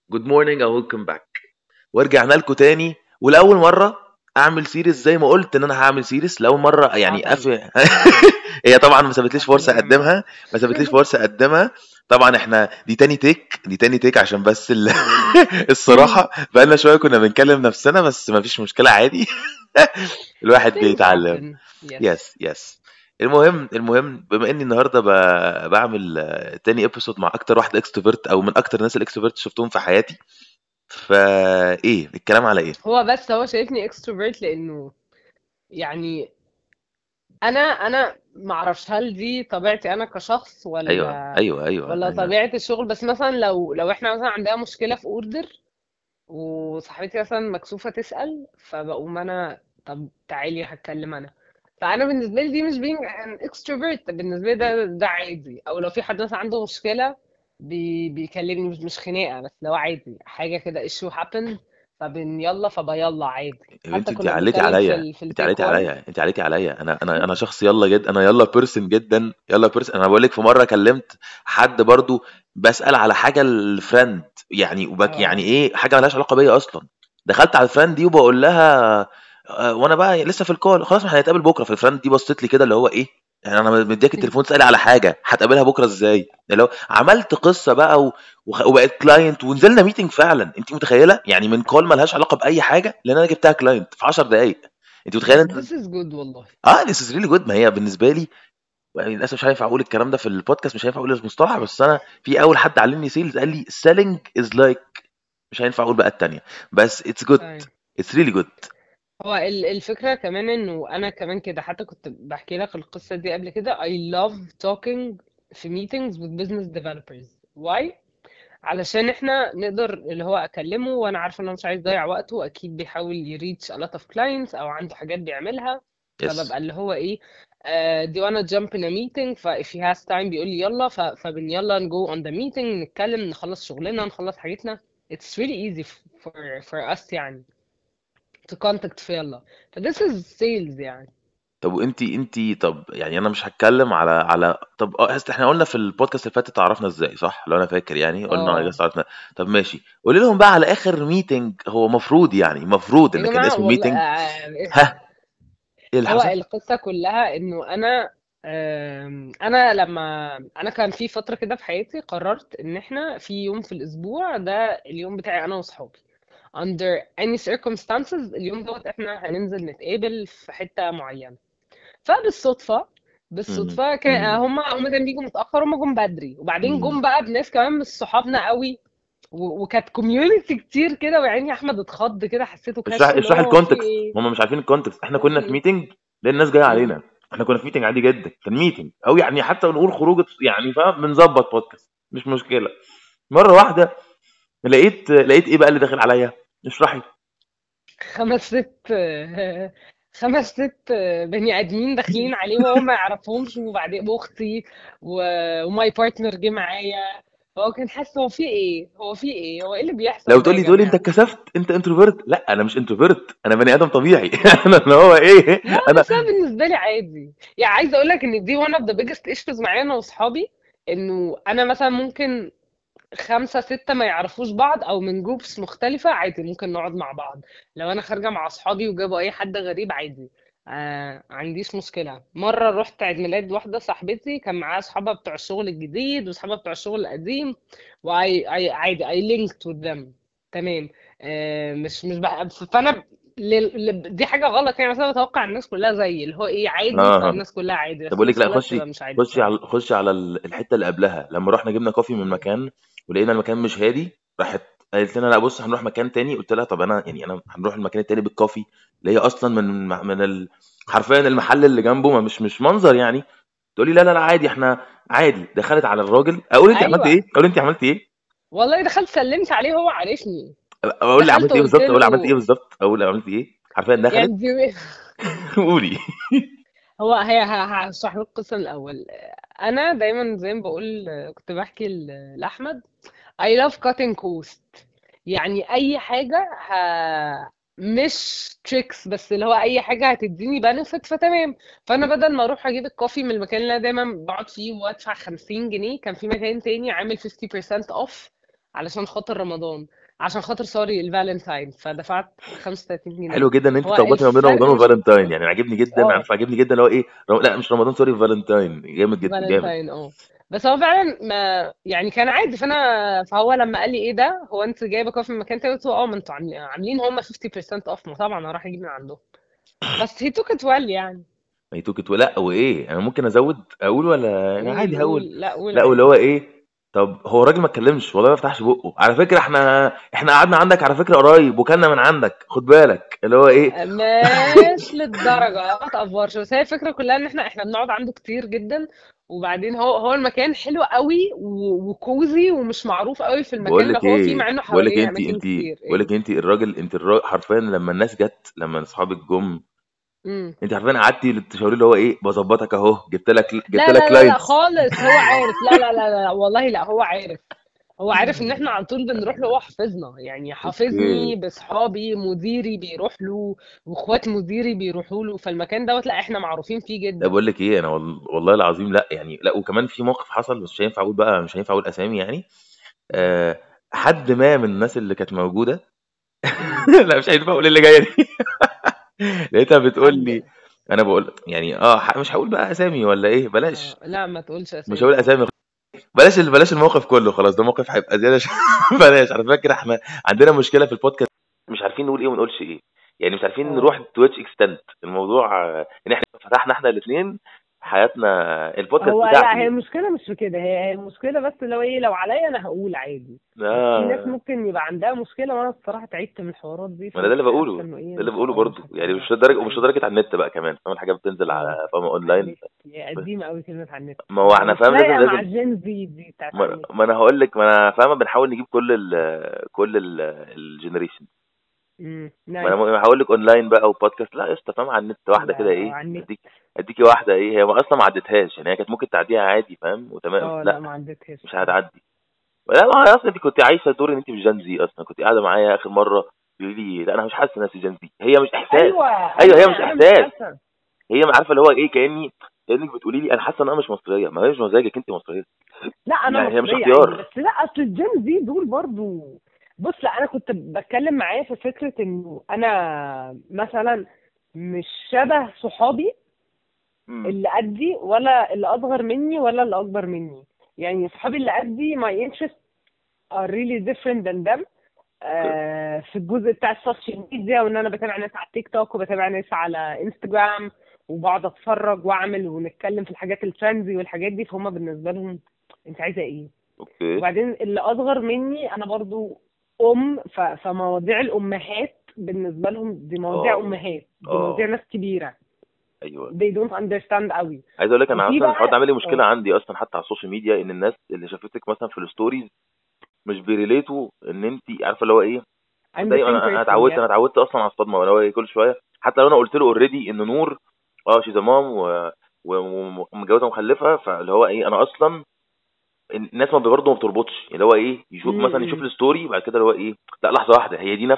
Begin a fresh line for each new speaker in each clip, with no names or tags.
جود مورنينج او ويلكم باك. ورجعنا لكم تاني، ولاول مره اعمل سيريس زي ما قلت ان انا هعمل سيريس لاول مره يعني
حصل
هي طبعا ما سابتليش
حصل
فرصه
يا جماعة.
اقدمها. ما سابتليش فرصه اقدمها. طبعا احنا دي تاني تيك عشان بس الصراحه بقالنا شويه كنا بنكلم نفسنا، بس ما فيش مشكله عادي. الواحد
things
بيتعلم.
happen. Yes.
يس. المهم بما اني النهارده بعمل تاني ابيسود مع اكتر واحد اكستروفرت او من اكتر الناس الاكستروفرت شفتهم في حياتي. فايه الكلام على ايه؟
هو شايفني extrovert لأنه يعني أنا معرفش هل دي طبيعتي أنا كشخص
ايوه
ولا
ايوه ايوه
ولا
ايوه.
طبيعة الشغل. بس مثلا لو احنا مثلا عندنا مشكلة في اوردر وصاحبتي مثلا مكسوفة تسأل، فبقوم أنا طب تعالي هتكلم أنا. فأنا بالنسبة لي دي مش being an extrovert، بالنسبة لي ده عادي. أو لو في حد مثلا عنده مشكلة بيكلمني، مش خناقة، بس لو عادي حاجة كده issue happened يلا فبيلا عادي.
يا بنتي
حتى
انت
كنا
عليتي
بنتكلم في
عليا،
ال في
انت
التيك
عليتي
1.
عليا، انت عليتي عليا. انا شخص يلا جد، انا يلا بيرسون جدا، يلا بيرسون. انا بقول لك في مره كلمت حد برضو بسأل على حاجه الفريند، يعني يعني
اه
ايه حاجه ملهاش علاقه بيا اصلا. دخلت على الفريند دي وبقول لها وانا بقى لسه في الكول، خلاص ما احنا هنتقابل بكره. في الفريند دي بصت لي كده اللي هو ايه، يعني انا مديك التليفون تسالي على حاجه هتقابلها بكره ازاي؟ اللي هو عملت قصه بقى وبقت كلاينت ونزلنا ميتنج فعلا. انت متخيله يعني من كول ملهاش علاقه باي حاجه لان انا جبتها كلاينت في 10 دقائق. انت متخيله انت؟
this is good والله.
this is really good. ما هي بالنسبه لي يعني للاسف مش هينفع اقول الكلام ده في البودكاست، مش هينفع اقول المصطلح، بس انا في اول حد علمني سيلز قال لي selling is like، مش هينفع اقول بقى التانية، بس it's good.
طيب،
it's really good.
هو الفكرة كمان انه انا كمان كده، حتى كنت بحكي لك القصة دي قبل كده. I love talking في meetings with business developers. Why؟ علشان احنا نقدر اللي هو اكلمه وانا عارفة انه مش عايز يضيع وقته، اكيد بيحاول يريتش a lot of clients او عنده حاجات بيعملها.
yes.
فببقى اللي هو ايه، do you wanna jump in a meeting؟ ف if he has time بيقول لي يلا، فبن يلا نجو on the meeting، نتكلم، نخلص شغلنا، نخلص حاجتنا. It's really easy for us يعني to contact في يلا. ف this is sales يعني.
طب وانتي طب يعني انا مش هتكلم على طب احنا قلنا في البودكاست اللي فات اتعرفنا ازاي صح؟ لو انا فاكر يعني قلنا
اه
جاست عرفنا. طب ماشي، قولي لهم بقى على اخر ميتنج، هو مفروض يعني مفروض
يا
ان كان
جماعة
اسمه
والله
ميتنج. ها، ايه اللي
هو
حصل؟
القصة كلها انه انا لما انا كان في فترة كده في حياتي قررت ان احنا في يوم في الاسبوع ده اليوم بتاعي انا واصحابي. under any circumstances اليوم دوت احنا هننزل نتقابل في حتة معينة. فبالصدفة
امم
بالصدفة
امم
هما كانوا بيجوا متأخر، هما جم بدري، وبعدين
امم
جم بقى بناس كمان مش صحابنا قوي. وكانت كوميونتي كتير كده، ويعني احمد اتخض كده، حسيته
اشرح
كش اللي
اشرح
هو هو في
الكونتكست،
ايه.
هم مش عارفين الكونتكست. احنا
هو في
كنا في
ايه.
ميتنج لان الناس جايه
امم
علينا. احنا كنا في ميتنج عادي جدا، كان ميتنج او يعني حتى نقول خروجه يعني، فاهم؟ بنظبط بودكاست مش مشكله. مره واحده لقيت ايه بقى اللي داخل عليا؟ اشرحي.
خمس ست خمس ست بني ادمين داخلين عليه وهو ما يعرفهمش، وبعدين اختي وماي بارتنر جه معايا. هو كان حاسس هو ايه اللي
لو
بيحصل ده يا
تقولي انت
جماعه.
اتكسفت، انت انتروفيرت. لا انا مش انتروفيرت، انا بني ادم طبيعي. انا اللي هو ايه،
لا
انا
بس انا بالنسبه لي عادي. يعني عايزه اقول لك ان دي one of the biggest issues معايا انا واصحابي. انه انا مثلا ممكن خمسة ستة ما يعرفوش بعض أو من جروبس مختلفة، عادي ممكن نقعد مع بعض. لو أنا خارجة مع أصحابي وجابوا أي حد غريب، عادي. عنديش مشكلة. مرة رحت عيد ميلاد واحدة صاحبتي كان معاها أصحابها بتوع الشغل الجديد وأصحابها بتوع الشغل القديم، عادي I linked with them. تمام. مش بقى فأنا دي حاجة غلط يعني. مثلا بتوقع الناس كلها زيي اللي هو إيه عادي،
اه.
فالناس كلها عادي،
طب
بس في
اقول لك
نفس
لا،
الوقت
خشي
تبقى مش عادي
خشي على
بصراحة.
خشي على الحته اللي قبلها لما رحنا جبنا كوفي من
مم.
مكان ولقينا المكان مش هادي. راحت قالت لنا لا بص هنروح مكان تاني. قلت لها طب انا يعني انا هنروح المكان التاني بالكوفي اللي هي اصلا حرفيا المحل اللي جنبه ما مش منظر يعني. تقول لي لا لا لا عادي احنا عادي. دخلت على الراجل، اقول انت عملت ايه،
أيوه
اقول انت عملت ايه،
والله دخلت سلمت عليه، هو عارفني.
اقول لي
دخلت
عملت ايه
قلت
بالظبط، اقول عملت ايه
له
بالظبط، اقول عملت ايه. حرفيا دخلت.
يعني دي
قولي.
هي هشرح لك القصه من الاول. انا دايما زي ما بقول، كنت بحكي لاحمد I love cutting cost. يعني اي حاجه مش تريكس، بس اللي هو اي حاجه هتديني بنفيت فتمام. فانا بدل ما اروح اجيب الكوفي من المكان اللي انا دايما بقعد فيه وادفع 50 جنيه، كان في مكان تاني عامل 50% off علشان خاطر رمضان، عشان خاطر سوري الفالنتاين، فدفعت 35 جنيه.
حلو جدا ان انت
هو
توجهت ما بين
الفرق
رمضان
مش
وفالنتاين،
كتير.
يعني عاجبني جدا،
اه
عارف عاجبني جدا اللي هو ايه، لا مش رمضان سوري، فالنتاين جامد جدا جامد.
فالنتاين بس هو فعلا ما يعني كان عادي. فهو لما قال لي ايه ده، هو انت جايبه كوفي من مكان تاني؟ قلت له ما انتوا عاملين هم 50% اوف، ما طبعا هروح اجيب من عندهم. بس he took it well يعني.
ما يتوكت ولا وايه، انا ممكن ازود اقول ولا انا
قول
عادي هقول؟
قول لا قول
لا، واللي هو
عادي.
ايه، طب هو الراجل ما اتكلمش والله، ما فتحش بقه على فكره، احنا قعدنا عندك على فكره قريب وكلنا من عندك، خد بالك اللي هو ايه.
مش للدرجة، ما تأفورش. بس هي الفكرة كلها ان احنا بنقعد عنده كتير جدا. وبعدين هو المكان حلو قوي وكوزي ومش معروف قوي في المكان
بقول
اللي
لك
هو فيه،
ايه
مع انه
بقول لك إيه،
حواليه
انت
اماكن
انت
كتير.
بقول
ايه.
لك انت الراجل، حرفيا لما الناس جت، لما اصحابك جم،
امم.
انت عارفين قعدتي تشاوري اللي هو ايه، بظبطك اهو، جبت
لا
لك
لا لا لا
كلاينتس.
خالص، هو عارف. لا لا لا لا والله لا، هو عارف. هو عارف ان احنا على طول بنروح له، هو حافظنا يعني،
اوكي.
حافظني باصحابي، مديري بيروح له، واخوات مديري بيروحوا له، فالمكان دوت لا احنا معروفين فيه
لا
جدا.
بقول لك ايه، انا والله العظيم، لا يعني، لا وكمان في موقف حصل، بس مش هينفع اقول بقى، مش هينفع اقول اسامي يعني.
امم.
آه، حد ما من الناس اللي كانت موجوده
امم.
لا مش هينفع اقول اللي جايه دي. لقيتها بتقول لي،
حد.
انا بقول يعني مش هقول بقى اسامي ولا ايه، بلاش.
لا ما تقولش
مش هقول
اسامي اه.
اسامي، بلاش الموقف كله، خلاص ده موقف هيبقى زياده بلاش. على فكره احنا عندنا مشكله في البودكاست، مش عارفين نقول ايه وما نقولش ايه، يعني مش عارفين نروح
اه.
تويتش اكستنت الموضوع، ان احنا فتحنا احنا الاثنين حياتنا، البودكاست
هو لا، هي
بتاعتي.
المشكلة مش في كده، هي المشكلة بس لو ايه، لو عليا انا هقول عادي. بس في ناس
اه،
ممكن يبقى عندها مشكلة، وانا الصراحة تعبت من الحوارات دي،
ما أنا ده اللي
فحاسة
بقوله،
انه ايه،
ده اللي
مش
بقوله برضه،
مش
يعني مش
هتكلم
لدرجه، ومش
عادي.
لدرجه على النت بقى كمان، فاهم الحاجات بتنزل
اه
على فاهم
على
اونلاين.
النت، هي قديمة قوي كلمة على النت،
ما هو احنا
مش
فاهم،
لايقة مع
لازم.
الجين زي دي بتاعت على النت.
ما انا هقول لك، ما انا فاهمه، بنحاول نجيب كل الجنريشن. ما
نايس.
انا هقول لك اونلاين بقى وبودكاست، لا يا اسطى، فاهم، على النت واحده
لا
كده
لا،
ايه،
على النت.
اديكي واحده ايه، هي اصلا ما عدتهاش يعني، هي كانت ممكن تعديها عادي فاهم وتمام،
اه لا،
لا
ما عدتهاش
مش
بصراحة.
هتعدي. لا، ما هي اصلا انت كنت عايشه دور ان انت مش جنزي، اصلا كنت قاعده معايا اخر مره بيقولي لي لا انا مش حاسه نفسي جنزي، هي مش احساس.
ايوه
ايوه هي مش
انا مش
احساس،
حاسة.
هي عارفه اللي هو ايه، كانك بتقولي لي انا حاسه ان انا مش مصريه، ما هي مش مزاجك، انت مصريه.
لا انا
هي مش
مصريه عادي،
اختيار.
بس لا اصل الجين دي دول برضو. بص لا، انا كنت بتكلم معاه في فكره انه انا مثلا مش شبه صحابي
امم.
اللي قدي، ولا اللي اصغر مني، ولا اللي اكبر مني. يعني صحابي اللي قدي my interests are really different than them. في الجزء بتاع السوشيال ميديا، وان انا بتابع ناس على التيك توك، وبتابع ناس على انستجرام، وبقعد اتفرج واعمل ونتكلم في الحاجات الترندي والحاجات دي، فهم بالنسبه لهم انت عايزه ايه.
اوكي.
وبعدين اللي اصغر مني انا برضو فمواضيع الامهات بالنسبه لهم دي مواضيع
اه.
امهات، دي مواضيع
اه.
ناس كبيره.
ايوه.
they don't understand قوي.
عايز اقول لك انا
وفي
اصلا الحوار ده
بقى
عامل لي مشكله عندي اصلا، حتى على السوشيال ميديا، ان الناس اللي شافتك مثلا في الستوريز مش بيريليتوا، ان انت عارفه اللي هو ايه.
I'm the
زي
same
انا
person.
اتعودت،
yes.
اصلا على الصدمه، اللي هو إيه، كل شويه حتى لو انا قلت له اوريدي ان نور شيز مام ومتجوزه ومخلفه، فاللي هو ايه، انا اصلا الناس ما برضه ما بتربطش، اللي هو ايه، مثلا يشوف
امم.
الستوري بعد كده اللي هو ايه، لا لحظه واحده، هي دي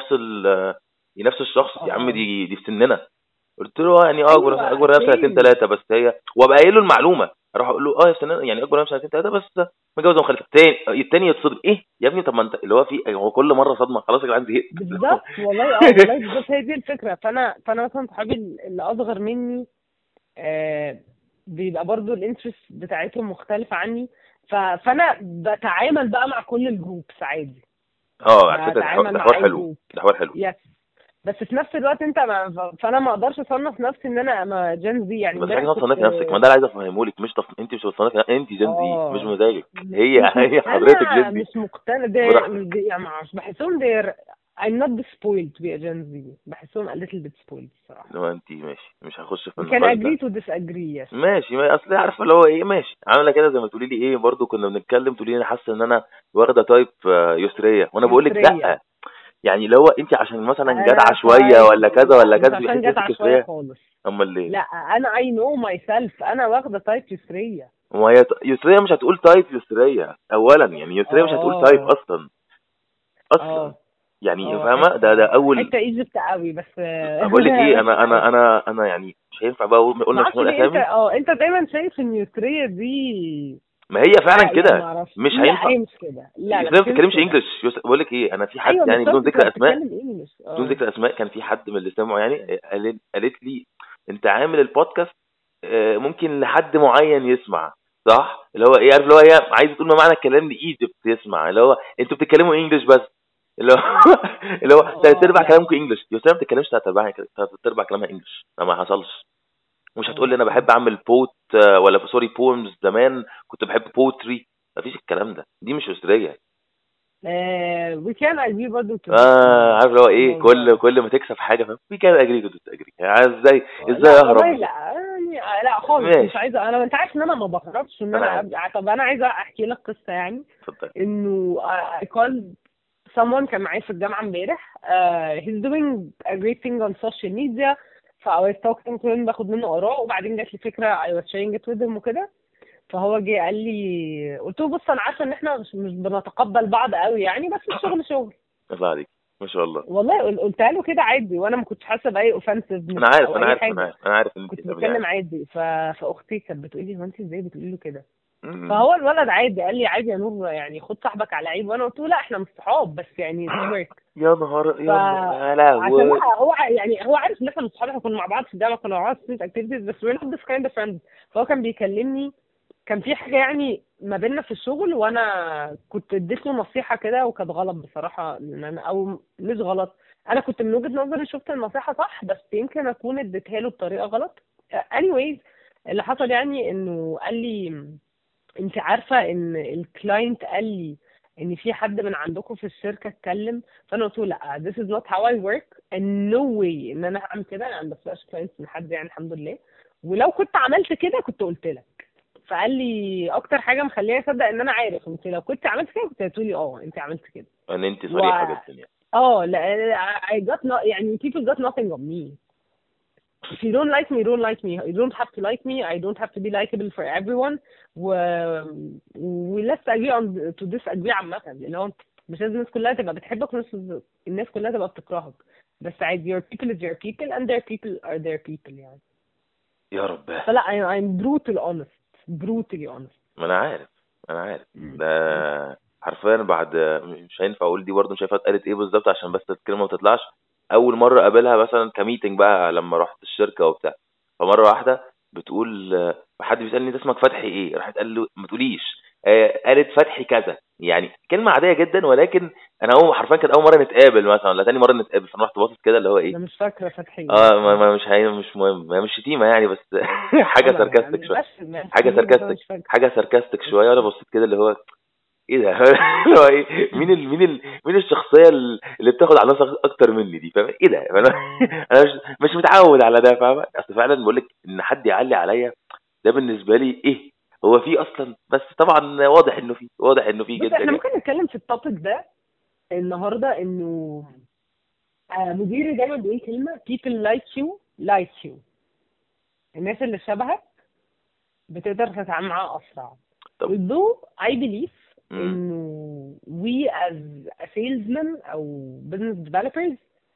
دي نفس الشخص يا عم،
اه
دي في سننا. قلت له يعني
ايوه
اكبر منها بسنتين
same.
ثلاثه، بس هي وابقى قايل له المعلومه، اروح اقول له يا سنة يعني اكبر منها بسنتين ثلاثه بس، متجوزه ومخلفه. التاني يتصدم، ايه يا ابني، طب ما انت اللي هو في هو كل مره صدمه، خلاص يا جدعان زهقت.
بالظبط والله، والله بالظبط هي دي الفكره. فانا مثلا صحابي اللي اصغر مني آه بيبقى برضو الانترست بتاعتهم مختلفه عني. فانا بتعامل بقى مع كل الجروبس عادي.
على فكره
بتعامل
ده
مع
حوار
اي
حلو،
جروب.
ده حوار حلو.
يس. بس في نفس الوقت انت فانا ما اقدرش اصنف نفسي ان انا جين زي. يعني
ما فيش حاجه
امبارح
اسمها
كنت
تصنفي نفسك، ما ده اللي عايز افهمه لك، مش انت مش بتصنفي، انت جين زي مش
اه
مزاجك،
مش
هي
مش
هي حضرتك
مقتنع،
جين زي.
مش مقتنع ده.
براحتك.
يعني مش بحسهم they're I'm not spoiled to be a Gen Z. بحسهم a little bit spoiled الصراحة.
لو انت ماشي، مش هخش في
We can
النقاش ده.
agree to disagree. Yes.
ماشي، ما اصل عارفه اللي هو ايه، ماشي عامله كده زي ما تقولي لي ايه، برضو كنا بنتكلم تقولي لي انا حاسه ان انا واخده تايب يسريه، وانا بقول لك
يسرية.
لا، يعني اللي هو انت عشان مثلا جدعه
أنا
شويه
طيب.
ولا كذا
لا
ولا
مش
كذا
عشان
بيحس
جت
نفسك
عشوائية
يسريه.
خالص.
امال ليه؟
لا أنا I know myself، أنا واخدة تايب يسرية.
ما هي يسريه مش هتقول تايب يسريه اولا، يعني يسريه مش هتقول تايب
اه
اصلا، اصلا
اه
يعني
اه
فاهمه، ده
حتة
اول.
حتة ايجيبت قوي بس
بقول لك ايه،
ماشي عادي.
انا يعني مش هينفع بقى قلنا مش
معرفش
هنقول
ليه انت
اسامي.
انت دايما شايف ان يسرية دي
ما هي فعلا
لا ما
كده،
اعرفش،
مش
لا
هينفع.
هي مش كده، لا لا
يوسف ما
مش
بتتكلمش
كده.
انجلش. بقول لك ايه، انا في حد
ايوه
يعني بدون
بالظبط،
ذكر
كانت
اسماء،
بتتكلم انجلش
بدون ذكر اسماء، كان في حد من اللي سمعوا يعني قالت لي انت عامل البودكاست ممكن لحد معين يسمع، صح؟ اللي هو ايه، عارف اللي هو هي عايزه تقول ما معنى الكلام لايجيبت يسمع، اللي هو انتوا بتتكلموا انجلش بس، اللي هو اللي هو ثلاث
اه
ارباع
لا
كلامكم انجلش. يوسف ما بتتكلمش ثلاث ارباع كلامها انجلش، ما حصلش. مش
اه
هتقول لي
لا
انا بحب
خالص.
اعمل بوت ولا سوري بومز، زمان كنت بحب بوتري. مفيش الكلام ده، دي مش أسرية.
we can agree برضه to disagree
عارف اللي هو
في
ايه،
الموضوع
كل
ده.
كل ما تكسب حاجه فاهم، في كان اجري تو تجري يعني، ازاي
لا والله
اهرب.
لا يعني لا خالص مش
ماشي.
عايزه، انا انت عارف ان انا ما بهربش ان
انا
انا
عارف.
طب انا عايزه احكي لك قصه يعني.
اتفضل.
انه I called someone كان معايا في الجامعه امبارح he's doing a great thing on social media. ف I was talking to him باخد منه اراء، وبعدين جات لي فكره I was sharing it with him وكده. فهو جه قال لي، قلت له بص انا عارفه ان احنا مش بنتقبل بعض قوي يعني، بس الشغل شغل.
الله عليك، ما شاء الله.
والله قلتها له كده عادي، وانا ما كنتش حاسه باي اوفنسيفنس
انا عارف
او
انا
اي
عارف انا
حاجه.
عارف انا عارف ان انت
كنت
بتعملي
بتكلم
عادي.
عادي. فاختي كانت بتقول لي هو انت ازاي بتقولي له كده؟
م-م.
فهو الولد عادي قال لي عادي يا نور يعني خد صاحبك على عيب، وانا قلت له لا احنا مش صحاب بس يعني اتس ورك.
يا نهار
ف
يا نهار يا
عشان
لهوي.
لا هو يعني هو عارف ان احنا مش صحاب، احنا كنا مع بعض في الجامعه، كنا مع بعض في اكتيفيتيز، بس we're not this kind of friends. فهو كان بيكلمني، كان في حاجه يعني ما بيننا في الشغل، وانا كنت اديت له نصيحه كده وكانت غلط بصراحه، ان انا او مش غلط، انا كنت من وجهه نظري شفت النصيحه صح، بس يمكن اكون اديتها له بطريقه غلط. anyways اللي حصل يعني انه قال لي انت عارفه ان الكلاينت قال لي ان في حد من عندكم في الشركه اتكلم. فانا قلت له لا this is not how I work and no way ان انا هعمل كده، انا ما بسرقش كلاينتس من حد يعني الحمد لله، ولو كنت عملت كده كنت قلت لك. فقال لي اكتر حاجه مخليني اصدق ان انا عارف انت لو كنت عملت كده كنت هتقولي اه انت عملت كده.
ان انت
و
صريحه جدا يعني.
اه لا I got no يعني people got nothing on me. If you don't like me, you don't like me. You don't have to like me. I don't have to be likable for everyone. و let's agree on to disagree عامة، اللي هو مش لازم الناس كلها تبقى بتحبك الناس كلها تبقى بتكرهك، بس عادي your people is your people and their people are their people يعني.
يا رب.
فلا I'm brutal honest, brutally honest.
ما انا عارف، انا عارف
مم.
ده. حرفيا بعد، مش هينفع اقول دي برضه، مش عارف اتقالت ايه بالظبط عشان بس الكلمه ما تطلعش. اول مره اقابلها مثلا كميتنج بقى لما رحت الشركه وبتاع، فمره واحده بتقول حد بيسالني انت اسمك فتحي ايه، راحت قال له ما تقوليش، قالت فتحي كذا، يعني كلمه عاديه جدا، ولكن انا اول حرفيا كانت اول مره نتقابل مثلا ولا تاني مره نتقابل، فانا رحت باصص كده اللي هو ايه.
انا مش فاكرة فتحي ايه
اه ما
بصراحة.
مش هي مش مهم، هي مش شتيمه يعني، بس حاجه
انا
ساركاستك
يعني
شويه.
بس ماشي
حاجه
ليه، بس انا
ساركاستك
مش فاكرة.
حاجه ساركاستك
مش
شويه، وانا
فاكرة.
بصيت كده اللي هو ايه ده اللي هو ايه، مين الشخصيه اللي بتاخد على نفسها اكتر مني دي، فاهم ايه ده؟ انا
اه
انا مش متعود على ده، فاهم؟ اصل فعلا بقول لك ان حد يعلي عليا، ده بالنسبه لي ايه، هو في اصلا، بس طبعا واضح انه في
بص
جدا
احنا
يعني.
ممكن نتكلم في التوبيك ده النهارده، انه مديري دايما بيقول كلمه people like you like you. الناس اللي شبهك بتقدر تتعامل معاها اسرع.
طب.
although I believe
امم
انه we as a salesman او business developers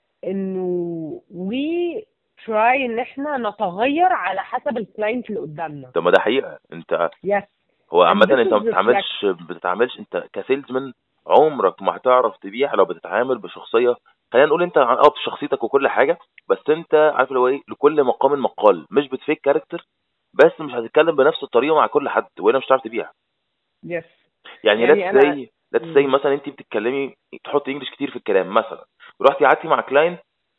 انه we try ان احنا نتغير على حسب الكلاينت اللي قدامنا.
طب ما ده حقيقه. انت
yes
هو
and
عامة
this
انت ما
is reflect.
بتتعاملش انت كسيلزمان، عمرك ما هتعرف تبيع لو بتتعامل بشخصية. خلينا نقول انت بشخصيتك وكل حاجة، بس انت عارف اللي هو ايه، لكل مقام مقال، مش بتفيك كاركتر، بس مش هتتكلم بنفس الطريقة مع كل حد، وهنا مش هتعرف تبيع.
yes
يعني
يعني انا
ليتس سي مثلا انت بتتكلمي تحط انجلش كتير في الكلام مثلا، رحتي قعدتي مع كلاينت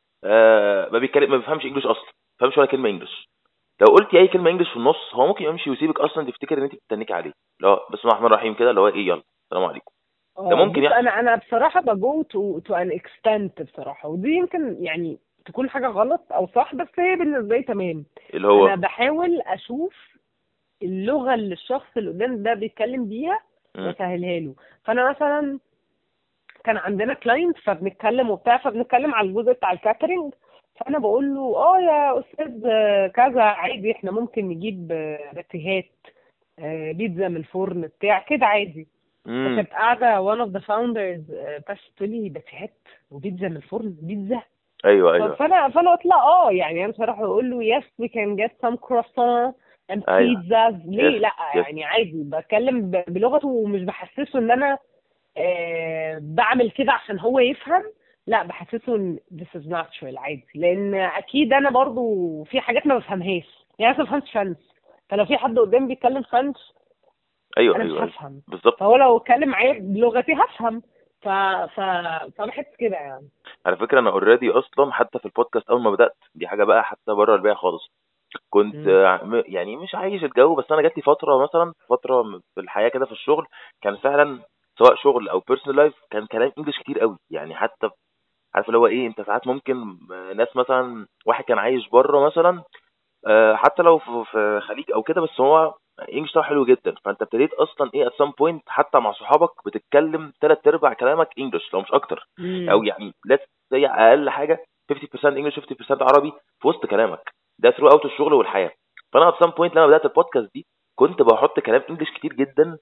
ما بيفهمش انجلش اصلا، ما بيفهمش ولا كلمة انجلش، لو قلتي اي كلمه انجلش في النص هو ممكن يمشي ويسيبك اصلا، تفتكر ان انت بتتنكي عليه، لا بسم الله الرحمن الرحيم كده اللي هو ايه، يلا السلام عليكم. ده ممكن
بص
يحصل.
انا بصراحه بجو to an extent بصراحه، ودي يمكن يعني تكون حاجه غلط او صح، بس هي بالنسبه لي تمام.
اللي
انا
هو
بحاول اشوف اللغه اللي الشخص اللي قدام ده بيتكلم بيها
مم.
واسهلها له. فانا مثلا كان عندنا كلاينت فبنتكلم وبتاع، فبنتكلم على الجزء بتاع الكاترينج، فانا بقول له يا استاذ كذا عادي احنا ممكن نجيب باتيهات بيتزا من الفرن بتاع كده عادي.
مم.
فكانت قاعدة one of the founders بس تقولي باتيهات وبيتزا من الفرن بيتزا.
ايوه ايوه.
فانا قلت لها يعني انا بصراحة بقول له yes we can get some croissant and
ايوه.
pizzas.
يس.
ليه لا؟
يس.
يعني عادي بتكلم بلغته، ومش بحسسه ان انا بعمل كده عشان هو يفهم. لا، بحسسه ان this is natural عادي، لان اكيد انا برضو في حاجات ما بفهمهاش. يعني انا ما بفهمش فرنش، فلو في حد قدامي بيتكلم فرنش
ايوه
انا مش
ايوه ايوه
هفهم.
بالظبط.
فهو لو اتكلم معايا بلغتي هفهم. ف... ف... فبحس كده يعني.
على فكره انا اوريدي اصلا حتى في البودكاست اول ما بدات دي حاجه بقى حتى بره البيع خالص. كنت
مم.
يعني مش عايش الجو، بس انا جات لي فتره مثلا فتره في الحياه كده في الشغل كان فعلا سواء شغل او بيرسونال لايف كان كلام انجلش كتير قوي. يعني حتى عارف اللي هو ايه، انت ساعات ممكن ناس مثلا واحد كان عايش بره مثلا حتى لو في خليج او كده، بس هو انجلش بتاعه حلو جدا، فانت ابتديت اصلا ايه at some point حتى مع صحابك بتتكلم تلات ارباع كلامك انجلش لو مش اكتر. او
مم.
يعني زي اقل حاجه 50% انجلش 50% عربي في وسط كلامك ده ثرو اوت الشغل والحياه. فانا at some point لما بدات البودكاست دي كنت بحط كلام انجلش كتير جدا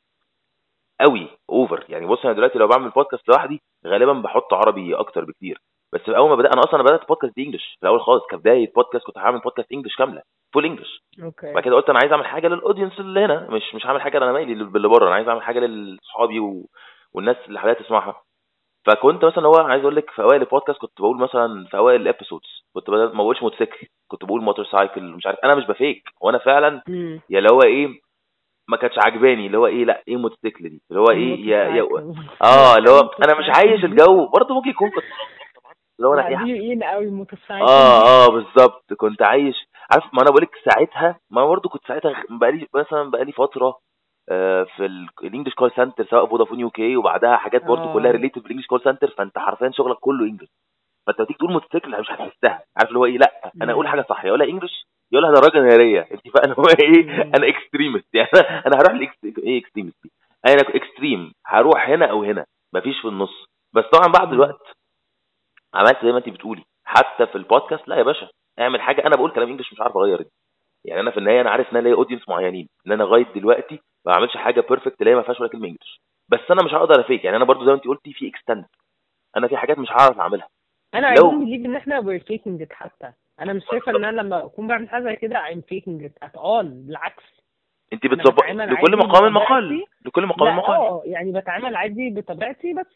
قوي اوفر. يعني بص انا دلوقتي لو بعمل بودكاست لوحدي غالبا بحط عربي اكتر بكتير، بس اول ما بدأ انا اصلا بدات بودكاست دي انجلش في الاول خالص كبدايه بودكاست، كنت هعمل بودكاست انجلش كامله فول انجلش. بعد
اوكي.
كده قلت انا عايز اعمل حاجه للاودينس اللي هنا، مش هعمل حاجه انا مالي باللي بره، انا عايز اعمل حاجه لاصحابي والناس اللي حابه تسمعها. فكنت مثلا هو عايز اقول لك في اوائل البودكاست كنت بقول مثلا في اوائل الابيسودز كنت بدل ما بقولش موتوسيكل كنت بقول موتور سايكل مش عارف، انا مش بفيك وانا فعلا
مم.
يا اللي هو ايه ما كانتش عاجباني اللي هو ايه لا ايه موتوسيكل دي اللي هو ايه يا
موتوسيكل.
اه اللي هو انا مش عايش
موتوسيكل دي،
الجو برضه ممكن يكون كنت طبعا اللي هو انا
لا
ايه.
دي قيل قوي موتوسيكل
اه
دي.
اه بالظبط كنت عايش. عارف ما انا بقولك ساعتها ما انا برضه كنت ساعتها بقالي مثلا بقالي فتره في الانجليش كول سنتر سواء فودافون يو كي وبعدها حاجات برضه كلها
اه.
ريليتد بالانجليش كول سنتر، فانت حرفيا شغلك كله انجلش. فانت تيجي تقول موتوسيكل مش هتحسها، عارف اللي هو ايه لا انا اقول حاجه
مم.
صح يا ولا انجلش يا ولا انا راجل ناريه انت فاهم هو ايه
مم.
انا اكستريمست يعني انا هروح ايه اكستريمست دي انا اكستريم هروح هنا او هنا مفيش في النص. بس طبعا بعد
مم.
الوقت عملت زي ما انت بتقولي حتى في البودكاست لا يا باشا اعمل حاجه انا بقول كلام انجلش مش عارف اغير دي. يعني انا في النهايه انا عارف ان انا ليا اودينس معينين ان انا لغايه دلوقتي ما بعملش حاجه بيرفكت اللي هي ما فيهاش ولا كلمه انجلش، بس انا مش هقدر افيك. يعني انا برضو زي ما انت قلتي في اكستند انا في حاجات مش هعرف اعملها
انا I don't
لو
believe ان احنا we're faking it. حتى انا مش شايفه ان انا لما اكون بعمل حاجه زي كده I'm faking it at all. بالعكس،
انت
انا
بتظبط
بتعامل
لكل
عادي
مقام مقال
بطبيعتي.
لكل مقام
لا
مقال.
يعني بتعامل عادي بطبيعتي، بس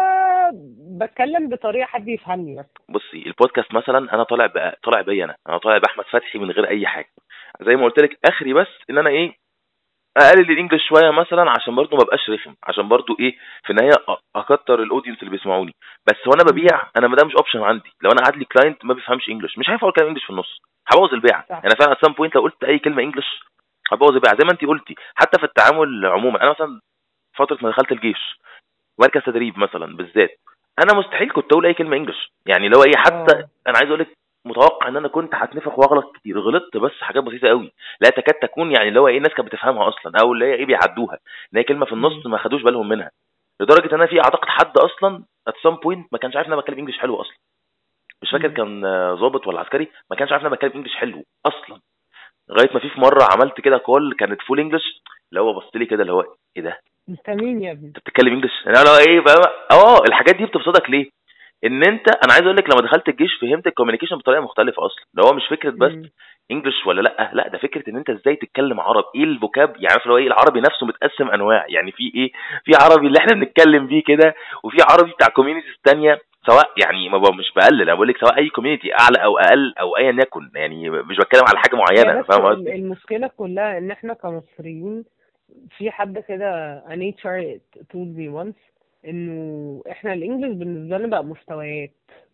بتكلم بطريقه حد يفهمني بس.
بصي البودكاست مثلا انا طالع بيا انا طالع باحمد فتحي من غير اي حاجه زي ما قلت لك اخري، بس ان انا ايه اقلل الانجليش شويه مثلا عشان برضو ما بقاش رخم عشان برضو ايه في النهايه اكتر الاودينس اللي بيسمعوني. بس وانا
امم.
ببيع انا ما ده مش اوبشن عندي، لو انا قاعد لي كلاينت ما بيفهمش انجليش مش هينفع اقول كلام انجليش في النص هبوظ البيعه.
صح.
يعني فعلا at some point لو قلت اي كلمه انجليش هبوظ البيعه زي ما انت قلتي. حتى في التعامل عموما انا مثلا فتره ما دخلت الجيش مركز تدريب مثلا بالذات انا مستحيل كنت اقول اي كلمه انجلش. يعني لو ايه حتى
اه.
انا عايز اقول لك متوقع ان انا كنت هتنفخ واغلط كتير، غلطت بس حاجات بسيطه قوي لا تكاد تكون يعني اللي هو ايه الناس كانت بتفهمها اصلا او اللي هي ايه بيعدوها ان هي كلمه في النص
امم.
ما خدوش بالهم منها. لدرجه ان انا في اعتقد حد اصلا at some point ما كانش عارف ان انا بتكلم انجلش حلو اصلا. مش فاكر
امم.
كان ضابط ولا عسكري ما كانش عارف ان انا بتكلم انجلش حلو اصلا. لغايه ما في مره عملت كده كول كانت فول انجلش اللي هو بص لي كده اللي هو ايه ده
انت مين يا ابني؟
انت بتتكلم انجلش انا لو ايه بقى الحاجات دي بتبسطك ليه ان انت انا عايز اقول لك لما دخلت الجيش فهمت الكوميونيكيشن بطريقه مختلفه اصلا اللي هو مش فكره بس
امم.
انجلش ولا لا ده فكره ان انت ازاي تتكلم عربي ايه الفوكاب. يعني عارف اللي هو ايه العربي نفسه متقسم انواع يعني في ايه في عربي اللي احنا بنتكلم بيه كده وفي عربي بتاع كوميونيتيز تانية سواء يعني ما مش بقلل انا بقول لك سواء اي كوميونتي اعلى او اقل او ايا يكن يعني مش بتكلم على حاجه
هي
معينه
بس
فاهم قصدي.
المشكله كلها ان احنا كمصريين، في حد كده an HR told me once انه احنا الانجليش بالنسبه لنا بقى مستويات.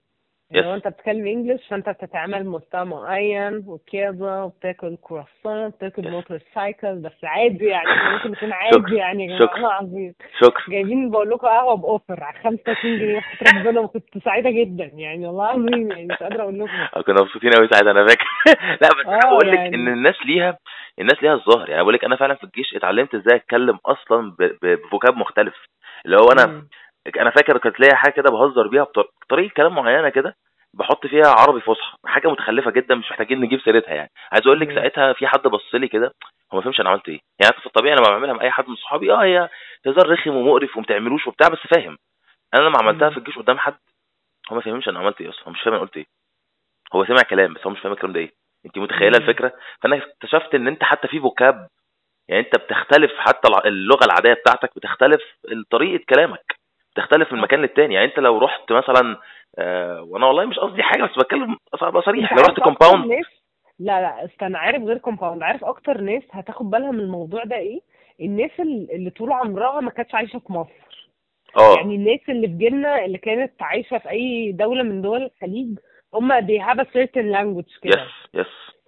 يس.
لو انت بتتكلم انجلش فانت بتتعامل مستوى معين وكذا، وبتاكل كرواسون، بتاكل
يس.
موتور سايكل، بس عادي يعني احنا ممكن نكون عادي
شكرا
يعني يا جماعه
شكرا
العظيم.
شكرا.
جايبين بقول لكم قهوه باوفر على 25 جنيه وحياة ربنا، وكنت سعيده جدا يعني والله العظيم، يعني مش قادره اقول لكم.
كنا مبسوطين قوي ساعتها انا فاكر لا بس انا
اه
بقول لك ان
يعني.
الناس ليها الظهر. يعني بقول لك انا فعلا في الجيش اتعلمت ازاي اتكلم اصلا بفوكاب مختلف اللي هو
امم.
انا فاكر كانت ليا حاجه كده بهزر بيها بطريقه كلام معينه كده بحط فيها عربي فصحى حاجه متخلفه جدا مش محتاجين نجيب سيرتها. يعني عايز اقول لك
امم.
ساعتها في حد بص لي كده هو ما فهمش انا عملت ايه. يعني في الطبيعي لما بعملها مع اي حد من صحابي هي هزار رخم ومقرف وما تعملوش وبتاع بس فاهم. انا لما عملتها
امم.
في الجيش قدام حد هو ما فهمش انا عملت ايه اصلا هو مش فاهم انا قلت ايه. هو سمع كلام بس هو مش فاهم الكلام ده ايه. انت متخيله
امم.
الفكره؟ فانا اكتشفت ان انت حتى في فوكاب، يعني انت بتختلف، حتى اللغه العاديه بتاعتك بتختلف، طريقه كلامك بتختلف من
صح.
مكان للتاني. يعني انت لو رحت مثلا وانا والله مش قصدي حاجه بس بتكلم ابقى
انت
صريح، لو رحت
عارف اكتر
كومباوند.
ناس، لا لا استنى، عارف غير كومباوند، عارف اكتر ناس هتاخد بالها من الموضوع ده ايه؟ الناس اللي طول عمرها ما كانتش عايشه في مصر.
اه.
يعني الناس اللي في جيلنا اللي كانت عايشه في اي دوله من دول الخليج، هم they have a certain language
يس.
كده.
يس.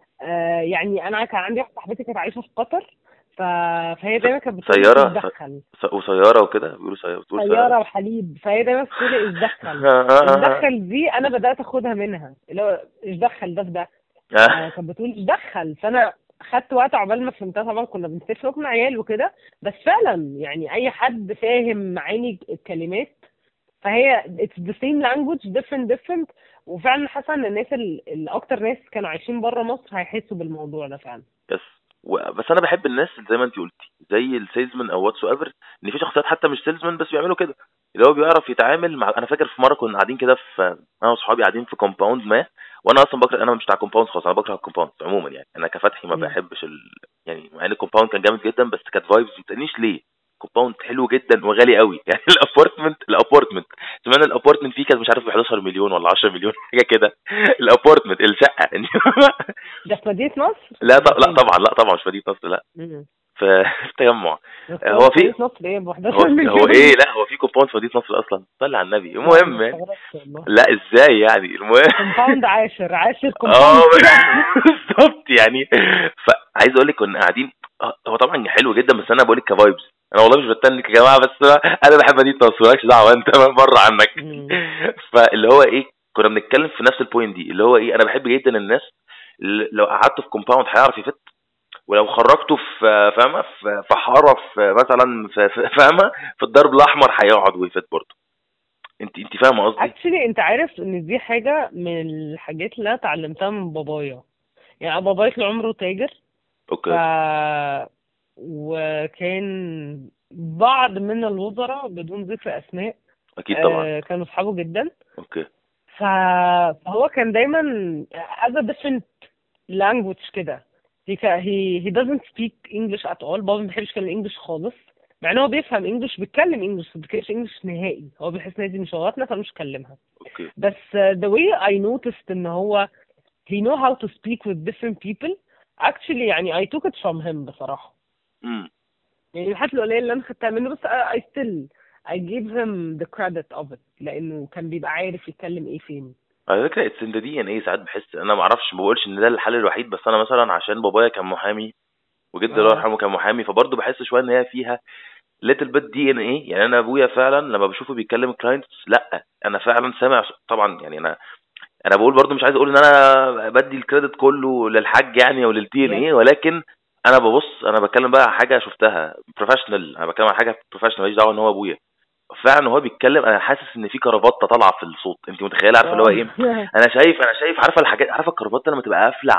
يعني انا كان عندي واحده صاحبتي كانت عايشه في قطر، ف... فهي دايما كانت بتقول لي
سياره
اشدخل.
وسياره وكده بيقولوا سياره، بتقول سياره.
سياره وحليب، فهي دايما بتقول لي اشدخل. اشدخل دي انا بدات اخدها منها، اللي هو اشدخل ده في ده. فكانت بتقول اشدخل، فانا خدت وقت عقبال ما فهمتها. طبعا كنا بنسافر وكنا عيال وكده، بس فعلا يعني اي حد فاهم معاني الكلمات، فهي it's the same language different. وفعلا حاسه ان الناس اللي اكتر ناس كانوا عايشين بره مصر هيحسوا بالموضوع ده فعلا.
يس. بس انا بحب الناس اللي زي ما انت قلتي، زي السيلزمان او واتس ايفر، ان في شخصيات حتى مش سيلزمان بس بيعملوا كده، اللي هو بيعرف يتعامل مع. انا فاكر في مره كنا قاعدين كده في، انا واصحابي قاعدين في كومباوند ما، وانا اصلا بكره، انا مش بتاع كومباوند خالص، انا بكره الكومباوند عموما. يعني انا كفتحي ما
مم.
بحبش يعني مع ان الكومباوند كان جامد جدا، بس كانت فايبز ما تسالنيش ليه. كومباوند حلو جدا وغالي قوي يعني. الابورتمنت زمان الابورتمنت فيه كان مش عارف ب 11 مليون ولا 10 مليون حاجه كده. الابورتمنت الشقه
ده في مدينه نصر
لا
ولا
لا
فين؟
طبعا، لا طبعا مش مدينه نصر، لا.
مم.
في التجمع.
بس
هو
بقول لك
في
مدينه نصر ايه ب 11
هو ايه،
مليون؟
لا هو في كومباوند في مدينه نصر اصلا، صلي على النبي.
لا انا
المهم يعني،
استغربت والله.
لا ازاي يعني، المهم.
كومباوند عاشر
اه.
كومباوند كده.
بالظبط يعني. فعايز اقول لك كنا قاعدين، هو طبعا حلو جدا، بس انا بقول لك كفايبز. انا والله مش بتنك يا جماعه، بس انا بحب مدينه نصر، مالكش دعوه انت بره عنك.
مم.
فاللي هو ايه، كنا بنتكلم في نفس البوينت دي، اللي هو ايه، انا بحب جدا الناس اللي لو قعدت في كومباوند هيعرف يفت، ولو خرجته في فاهمه في حاره، في مثلا فاهمه في الدرب الاحمر هيقعد ويفت برضه. انت فاهمه قصدي؟
اكشلي انت عارف ان دي حاجه من الحاجات اللي انا اتعلمتها من بابايا. يعني بابايا طول عمره تاجر. ف
اوكي.
وكان بعض من الوزراء بدون ذكر اسماء
اكيد طبعا.
كانوا اصحابه جدا.
اوكي.
ف... فهو كان دايما has a different language كده. he doesn't speak English at all. بابا ما بيحبش يتكلم انجلش خالص، مع ان هو بيفهم انجلش، بيتكلم انجلش، ما بيتكلمش انجلش نهائي. هو بيحس ان دي مش لغتنا فمش هكلمها.
اوكي.
بس the way I noticed ان هو he know how to speak with different people. Actually يعني I took it from him بصراحة.
امم.
يعني الحاجات القليلة اللي أنا خدتها منه، بس I still I give him the credit of it، لأنه كان بيبقى عارف يتكلم إيه فين.
على فكره اتس ان دي ان ايه، ساعات بحس، انا ما اعرفش، ما بقولش ان ده الحل الوحيد، بس انا مثلا عشان بابايا كان محامي وجدي الله
اه.
يرحمه كان محامي، فبرضه بحس شويه ان هي فيها ليتل بيت دي ان ايه. يعني انا ابويا فعلا لما بشوفه بيتكلم كلاينتس، لا انا فعلا سامع طبعا. يعني انا بقول برضو، مش عايز اقول ان انا بدي الكريدت كله للحاج يعني او للدي ان
Yes.
ايه، ولكن انا ببص، انا بتكلم بقى على حاجه شفتها بروفيشنال، انا بتكلم على حاجه بروفيشنال، ماليش دعوه ان هو ابويا. فعلا وهو بيتكلم انا حاسس ان في كرافته طالعه في الصوت، انت متخيله؟ عارفه اللي هو
اه.
ايه؟ انا شايف عارفه الحاجات، عارفه الكرافته لما تبقى قافله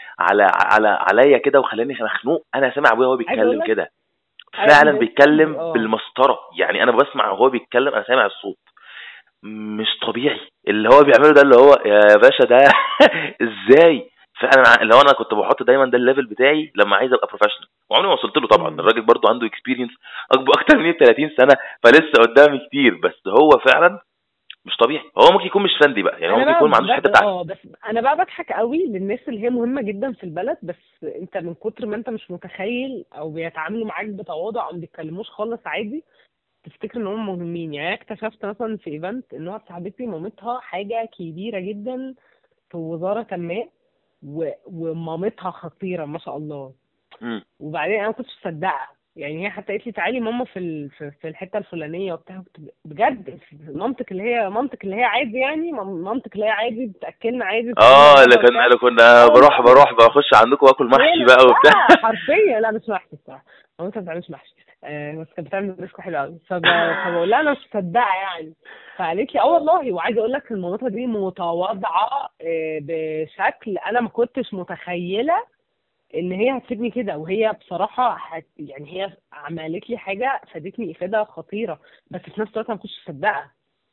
عليا كده وخلاني مخنوق، انا سامع ابويا وهو
عايزة أقول
بيتكلم
لك
كده.
I
فعلا
understand.
بيتكلم
اه.
بالمسطره، يعني انا بسمع وهو بيتكلم انا سامع الصوت مش طبيعي اللي هو بيعمله ده، اللي هو يا باشا ده. ازاي؟ فعلا اللي هو انا كنت بحط دايما ده الليفل بتاعي لما عايز ابقى بروفيشنال، وعمري ما وصلت له طبعا.
امم.
الراجل برضو عنده اكسبيرينس اكتر مني ب 30 سنه، فلسه قدامي كتير، بس هو فعلا مش طبيعي. هو ممكن يكون مش فندي بقى، يعني هو
انا
ممكن
بقى
يكون ما عندوش الحته بتاعتي.
بس انا بقى بضحك قوي للناس اللي هي مهمه جدا في البلد، بس انت من كتر ما انت مش متخيل او بيتعاملوا معاك بتواضع او ما بيتكلموش خالص عادي، تفتكر ان هم مهمين. يعني أنا اكتشفت مثلا في ايفنت ان واحده صاحبتي مامتها حاجه كبيره جدا في وزاره ما، ومامتها خطيره ما شاء الله.
امم.
وبعدين انا ما كنتش مصدقه. يعني هي حتى قالت لي تعالي ماما في الحته الفلانيه وبتاع. بجد مامتك اللي هي عادي، يعني مامتك اللي هي عادي بتاكلنا عادي بتعمل
اه، اللي
الغدا
كان
وبتاع.
اللي كنا
اه والله.
بروح بخش عندكم واكل
هي
محشي بقى وبتاع.
نفسها حرفيا، لا مش محشي الصراحه، مامتها ما بتعملش محشي. بس كانت بتعمل ريسكو حلو قوي. فبقول لها انا مش مصدقه يعني. فقالت لي اه والله. وعايزه اقول لك المامتها دي متواضعه بشكل انا ما كنتش متخيله ان هي هتفيدني كده. وهي بصراحه يعني هي عملت لي حاجه فادتني افاده خطيره، بس في نفس الوقت أنا ما كنتش مصدقه.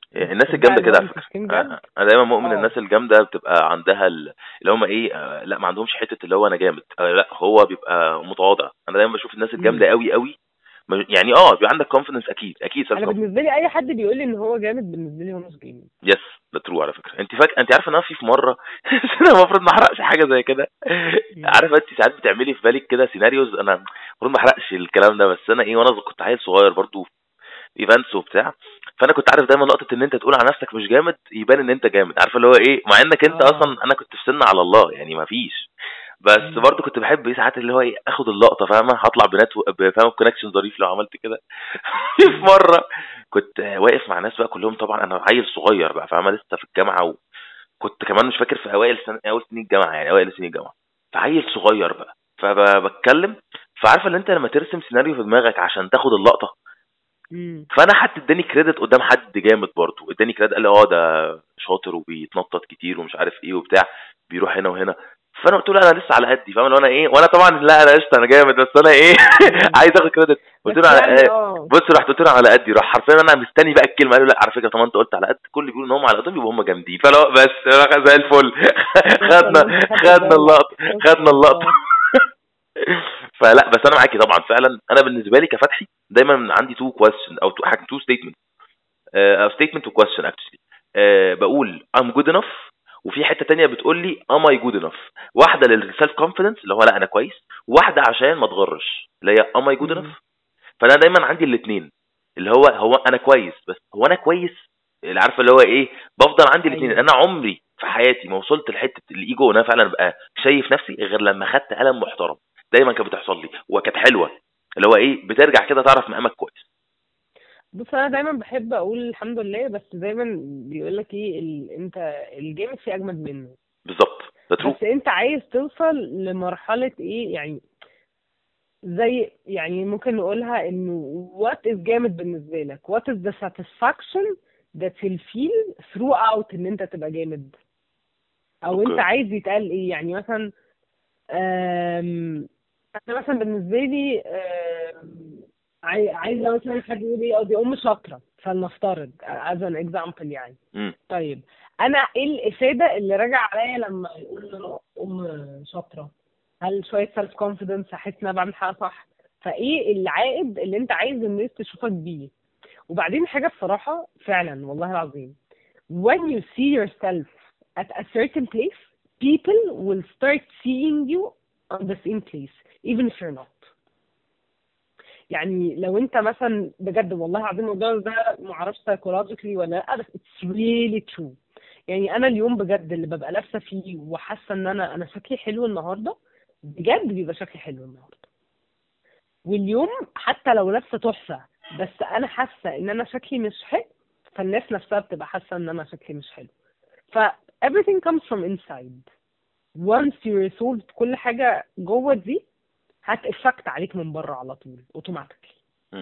الناس
بتحبها
الجامده
اللي
كده
هو
على
انت
فكره.
تيم جد؟
انا دايما مؤمن
اه.
الناس الجامده بتبقى عندها اللي هم ايه، لا ما عندهمش حته اللي هو انا جامد، لا هو بيبقى متواضع. انا دايما بشوف الناس الجامده
امم.
قوي قوي، يعني بيبقى عندك كونفيدنس، اكيد اكيد سيلف
انا
كونفيدنس.
بالنسبه لي اي حد بيقول لي ان هو جامد بالنسبه لي هو مش جامد.
يس، ده ترو على فكره. انت عارفه ان انا في مره بس انا المفروض ما احرقش حاجه زي كده.
امم.
عارفه انت ساعات بتعملي في بالك كده سيناريوز، انا المفروض ما احرقش الكلام ده، بس انا ايه، وانا كنت عيل صغير برضو ايفنتس وبتاع. فانا كنت عارف دايما لقطه ان انت تقول على نفسك مش جامد يبان ان انت جامد، عارفه اللي هو ايه، مع انك انت
اه.
اصلا، انا كنت في سن على الله يعني ما فيش. بس
امم.
برضو كنت بحب ايه ساعات اللي هو ايه، اخد اللقطه، فاهمه، هطلع فاهم كونكشن ظريف لو عملت كده. في
امم.
مره كنت واقف مع ناس بقى كلهم، طبعا انا عيل صغير بقى فاهمه لسه في الجامعه، وكنت كمان مش فاكر في اوائل سنين الجامعه، يعني اوائل سنين الجامعه. فعيل صغير بقى فبتكلم. فعارفه اللي انت لما ترسم سيناريو في دماغك عشان تاخد اللقطه.
امم.
فانا حد اداني كريدت قدام حد جامد برضه، اداني كريدت قال لي ده شاطر وبيتنطط كتير ومش عارف ايه وبتاع، بيروح هنا وهنا. فانا قلت له انا لسه على قدي، فاهم اللي هو انا ايه، وانا طبعا لا انا قشطه انا جامد، بس انا ايه
امم.
عايز اخد كريدت. قلت
بس
له على
يعني
بص، رحت قلت له على قدي، راح حرفيا انا مستني بقى الكلمه، قال له لا على فكره طالما انت قلت على قد، كل اللي بيقولوا ان هم على قدهم يبقى هم جامدين، فلو بس زي الفل.
كويس
خدنا
والله انت خدت
خدنا
بالك.
اللقطه، خدنا
شاطر
اللقطه.
اه.
فلا بس انا معاكي طبعا فعلا. انا بالنسبه لي كفتحي دايما عندي تو كويستشن او تو ستيتمنت، او ستيتمنت وكويستشن اكشلي. بقول I'm good enough، وفي حته تانية بتقول لي am I good enough. واحده للسيلف كونفيدنس اللي هو لا انا كويس، وواحده عشان ما اتغرش اللي هي am I good enough.
امم.
فانا دايما عندي الاثنين، اللي هو انا كويس، بس هو انا كويس اللي عارفه اللي هو ايه، بفضل عندي الاثنين.
ايوه.
انا عمري في حياتي ما وصلت لحته الايجو وانا فعلا ابقى شايف نفسي غير لما خدت قلم محترم. دايما كانت بتحصل لي وكانت حلوه، اللي هو ايه بترجع كده تعرف مقامك كويس.
بص انا دايما بحب اقول الحمد لله، بس دايما بيقول لك ايه انت الجامد في اجمد منه.
بالظبط، ده ترو.
بس انت عايز توصل لمرحله ايه يعني؟ زي يعني ممكن نقولها انه what is جامد بالنسبه لك، what is the satisfaction that you'll feel throughout ان انت تبقى جامد، او انت
اوكي.
عايز يتقال ايه يعني. مثلا انا مثلا بالنسبه لي عايزه مثلا حد يقول لي دي ام شاطره، فلنفترض as an example يعني.
امم.
طيب انا ايه الافاده اللي راجع عليا لما يقول لي انا ام شاطره؟ هل شويه سيلف كونفيدنس، احس ان انا بعمل حاجه صح؟ فايه العائد اللي انت عايز الناس تشوفك بيه؟ وبعدين حاجه بصراحه فعلا والله العظيم، when you see yourself at a certain place, people will start seeing you on the same place even if you're not. يعني لو انت مثلا بجد والله العظيم الموضوع ده معرفش psychologically ولا لا، بس it's really true. يعني انا اليوم بجد اللي ببقى لابسه فيه وحاسه ان انا شكلي حلو النهارده، بجد بيبقى شكلي حلو النهارده. واليوم حتى لو لابسه تحفه بس انا حاسه ان انا شكلي مش حلو، فالناس نفسها بتبقى حاسه ان انا شكلي مش حلو. ف everything comes from inside. once you resolve كل حاجه جوه دي، هتأفكت عليك من بره على طول اوتوماتيكلي.
مم.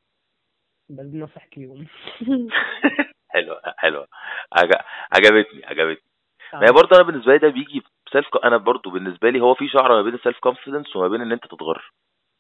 بس دي نصيحة اليوم.
حلوه حلوه. عجبتني. ما هي
اه.
برضه انا بالنسبه لي ده بيجي انا برضه بالنسبه لي هو في شعره ما بين السيلف كونفيدنس وما بين ان انت تتغر.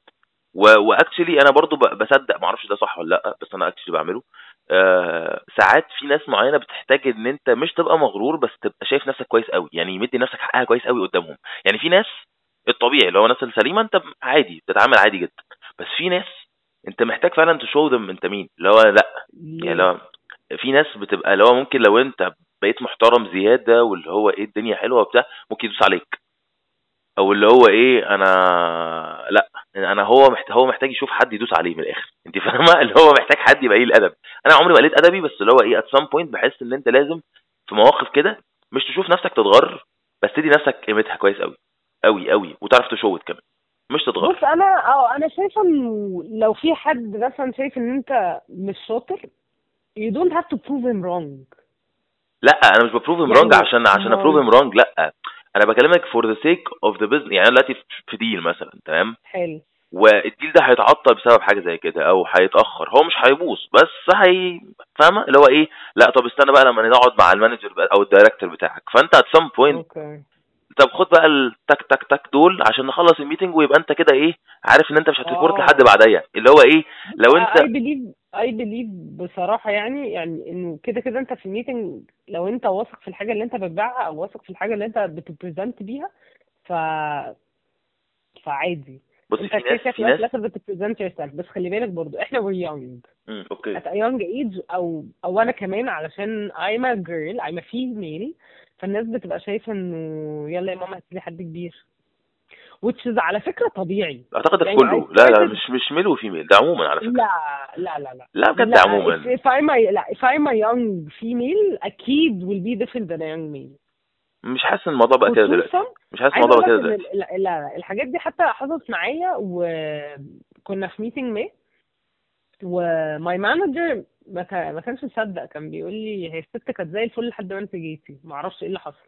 واكشلي انا برضه بصدق، ما اعرفش ده صح ولا لا، بس انا اكشلي بعمله. ساعات في ناس معينه بتحتاج ان انت مش تبقى مغرور، بس تبقى شايف نفسك كويس قوي، يعني مدي نفسك حقها كويس قوي قدامهم. يعني في ناس الطبيعي اللي هو الناس السليمه انت عادي بتتعامل عادي جدا، بس في ناس انت محتاج فعلا تشو ذم انت مين، اللي هو لا. يعني
ليه؟
لو في ناس بتبقى اللي هو ممكن لو انت بقيت محترم زياده واللي هو ايه الدنيا حلوه وبتاع، ممكن يدوس عليك، او اللي هو ايه انا لا، انا هو محتاج يشوف حد يدوس عليه من الاخر، انت فاهمه اللي هو محتاج حد يبقى قليل الادب. انا عمري ما قلت ادبي، بس اللي هو ايه at some point بحس ان انت لازم في مواقف كده مش تشوف نفسك تتغر، بس تدي نفسك قيمتها كويس قوي قوي قوي، وتعرف تشوت كمان، مش
بص
تتغر.
انا شايفه انه لو في حد مثلا شايف ان انت مش شاطر، you don't have to prove him wrong.
لا انا مش ببروف ام رونج
يعني
عشان ابروف
امال.
ام رونج، لا. انا بكلمك فور ذا سيك اوف ذا بزنس. يعني انا دلوقتي في ديل مثلا، تمام،
حلو.
والديل ده هيتعطل بسبب حاجه زي كده او هيتاخر، هو مش هيبوظ بس فاهمه اللي هو ايه، لا طب استنى بقى لما نقعد مع المانجر او الدايركتور بتاعك، فانت at some point
اوكي.
طب خد بقى التك تك تك دول عشان نخلص الميتنج، ويبقى انت كده ايه عارف ان انت مش هتريبورت لحد
اه.
بعديا، اللي هو ايه
بص
لو
I
انت.
believe I believe بصراحة يعني انه كده كده انت في الميتنج، لو انت واثق في الحاجة اللي انت بتبيعها او واثق في الحاجة اللي انت بتبريزنت بيها، ف فعادي.
بصي
انت
في
كده
ناس
كده في
في
الاول
ناس
وفي الاخر بتبريزنت يور سيلف، بس خلي بالك برضو احنا we're young
اوكي.
at a young age، او انا كمان علشان I'm a girl I'm a female، فالناس بتبقى شايفة انه يلا يا ماما هاتي لي حد كبير، which is على فكرة طبيعي.
اعتقد ده في
يعني I
كله، لا لا،
started.
مش ميل وفيميل، ده عموما على فكره.
لا لا لا لا
لا بجد
لا
عموما.
if I'm a young female أكيد will be different than a young male.
مش حاسس ان الموضوع بقى كده دلوقتي.
خصوصا
مش حاسس
عايزة
الموضوع
أقول
بقى كده
لك إن
دلوقتي.
لا الحاجات دي حتى حصلت معايا، وكنا في ميتنج ما، وماي مانجر ما كانش مصدق، كان بيقول لي هي الست كانت زي الفل لحد ما انت جيتي، ما اعرفش ايه اللي حصل،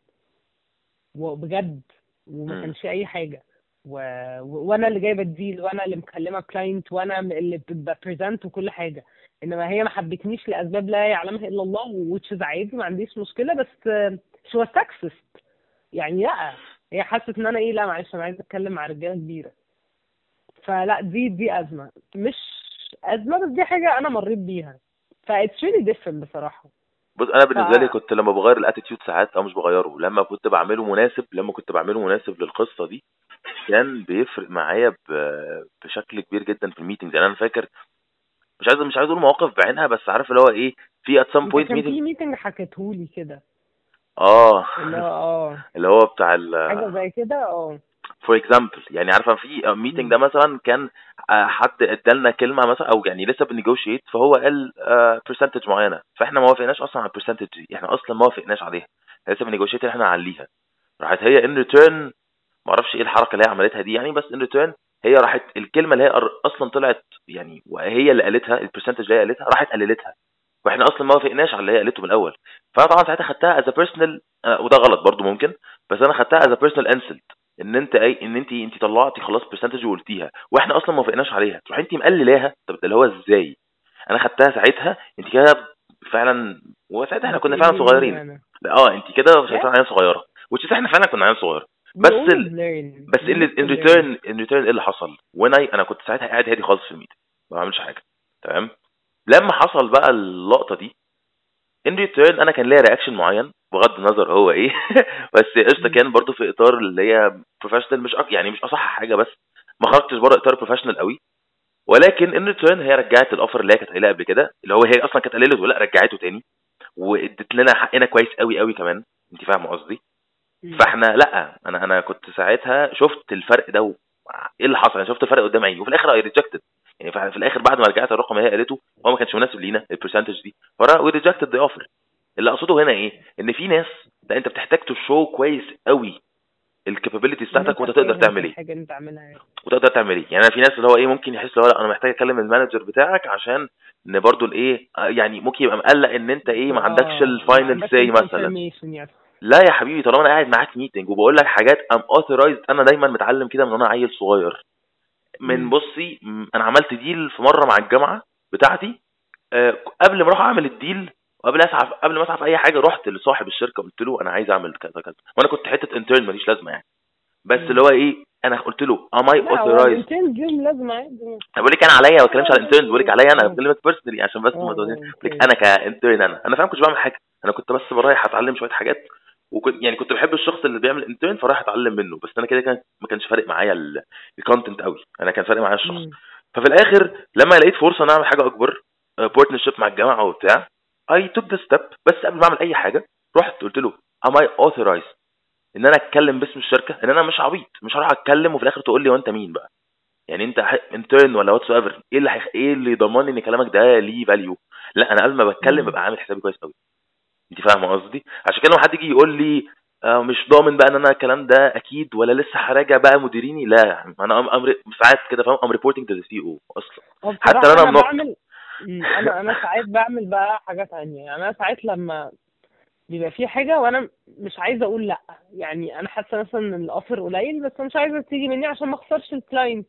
وبجد وما
امم.
كانش اي حاجه، وانا اللي جايبه الديل، وانا اللي مكلمه كلاينت، وانا اللي ببريزنت وكل حاجه، انما هي ما حبتنيش لاسباب لا يعلمها الا الله، which is عادي ما عنديش مشكله، بس she was sexist. يعني لا، هي حست ان انا ايه، لا معلش انا عايزه اتكلم مع رجاله كبيره. فلا دي ازمه، مش ازمه بس دي حاجه انا مريت بيها، ف it's really different بصراحه.
بص انا
ف
بالنسبه لي كنت لما بغير الاتيتيود ساعات او مش بغيره، لما كنت بعمله مناسب للقصه دي كان بيفرق معايا بشكل كبير جدا في الميتنج. يعني انا فاكر، مش عايز اقول مواقف بعينها، بس عارف اللي هو ايه، في at some
انت
point
كان
meeting.
في ميتنج حكيتهولي كده،
اه.
اللي هو
اللي هو بتاع
حاجه زي كده
فور اكزامبل، يعني عارفه في ميتنج
مم.
ده مثلا كان حد ادالنا كلمه مثلا، او يعني لسه بنيجوشيت، فهو قال برسنتج معينه، فاحنا ما وافقناش اصلا على البرسنتج دي، احنا اصلا ما وافقناش عليها، لسه بنيجوشيت احنا نعليها. راحت هي ان ريتيرن، ما اعرفش ايه الحركه اللي هي عملتها دي يعني، بس ان ريتيرن هي راحت الكلمه اللي هي اصلا طلعت يعني، وهي اللي قالتها البرسنتج اللي هي قالتها، راحت قللتها، واحنا اصلا ما وافقناش على اللي هي قالته من الاول. فانا طبعا ساعتها خدتها از بيرسونال، وده غلط برضو ممكن، بس انا خدتها از
صح.
بيرسونال انسلت، ان انت اي ان انت طلعتي خلاص برسنتج وقلتيها واحنا اصلا ما وافقناش عليها، تروح انت مقللاها. طب ده اللي هو ازاي؟ انا خدتها ساعتها انت كده فعلا، وساعتها احنا كنا فعلا
بتقلليني
صغيرين.
انا.
لا انت كده
Yeah,
شايفانا عيال صغيره، وتشوف احنا فعلا كنا عيال صغيره.
we
بس
always learn
بس
we
ان
live to
ان
learn.
ريتيرن ان ريتيرن ايه اللي حصل؟ وانا انا كنت ساعتها قاعد هادي خالص في الميتنج، ما بعملش حاجه، تمام. لما حصل بقى اللقطه دي، ان ريتيرن انا كان ليا رياكشن معين بغض النظر هو ايه. بس قشطه،
مم.
كان برضو في اطار اللي هي بروفيشنال، مش يعني مش اصح حاجه، بس ما خرجتش بره اطار بروفيشنال قوي. ولكن ان ريتيرن هي رجعت الاوفر اللي هي كانت قايلاه قبل كده، اللي هو هي اصلا كانت قليله ولا رجعته تاني، وادت لنا حقنا كويس قوي قوي كمان. انت فاهم قصدي؟
مم.
فاحنا لا، انا كنت ساعتها شفت الفرق ده ايه اللي حصل، انا شفت الفرق قدام عيني، وفي الاخر اي ريجكتد. يعني في الاخر بعد ما رجعت الرقم اللي هي قالته، هو ما كانش مناسب لينا البرسنتج دي، وي ريجكتد ذا اوفر. اللي اقصده هنا ايه، ان في ناس، لا انت بتحتاج تشو كويس قوي الكابابيلتيز
ان
بتاعتك،
انت
وانت تقدر
فاهم في
تعمل ايه،
الحاجه اللي انت عاملها.
وتقدر تعمل ايه. يعني انا في ناس اللي هو ايه ممكن يحس اللي هو لا انا محتاج اكلم المانجر بتاعك عشان ان برضو الايه يعني ممكن يبقى مقلق ان انت ايه ما عندكش
ما
الفاينل
عندكش
سي مثلا.
الانفورميشن. يس.
لا يا حبيبي، طالما انا قاعد معاك ميتنج وبقول لك حاجات ام اوثرايزد، انا دايما متعلم كده من وانا عيل صغير. من
مم.
بصي انا عملت ديل في مره مع الجامعه بتاعتي، قبل ما اروح اعمل الديل، قبل ما اسعى في اي حاجه، رحت لصاحب الشركه قلت له انا عايز اعمل كذا كذا، وانا كنت حته انترن ماليش لازمه يعني، بس اللي
مم.
هو ايه، انا قلت له ام اي
لا هو
اوثرايزد.
الانترنز ليهم لازمه عادي.
انا بقول لك انا عليا، ما بتكلمش على الانترن، بقول لك
اه
عليا انا،
اه
بكلمك بيرسونالي عشان بس ما تقوليش. بقول لك
اوكي.
انا كانترن، انا فاهم كنتش بعمل حاجه، انا كنت بس برايح اتعلم شويه حاجات، وكنت يعني كنت بحب الشخص اللي بيعمل انترن فرايح اتعلم منه، بس انا كده كان ما كانش فارق معايا الكونتنت قوي، انا كان فارق معايا الشخص.
مم.
ففي الاخر لما لقيت فرصه ان اعمل حاجه اكبر، بارتنرشيب مع الجامعه وبتاع، اي توك ذا ستيب. بس قبل ما اعمل اي حاجه رحت قلت له ام اي authorized ان انا اتكلم باسم الشركه، ان انا مش عبيط مش هروح اتكلم وفي الاخر تقول لي وانت مين بقى، يعني انت انترن ولا واتس ايفر، ايه اللي يضمن ان كلامك ده ليه فاليو؟ لا انا قبل ما بتكلم
مم.
ببقى عامل حسابي كويس قوي. انت فاهمه قصدي؟ عشان كده لما حد يجي يقول لي مش ضامن بقى ان انا الكلام ده اكيد، ولا لسه هراجع بقى مديريني، لا انا امر ساعات كده فاهم، ام ريبورتنج تو ذا سي او اصلا،
هو
حتى
بصراحه
لو
انا
انا منق.
بعمل. انا ساعات بعمل بقى حاجه تانية، يعني انا ساعات لما بيبقى في حاجه وانا مش عايزه اقول لا، يعني انا حاسه مثلا ان الاوفر قليل بس أنا مش عايزه تيجي مني عشان ما اخسرش الكلاينت.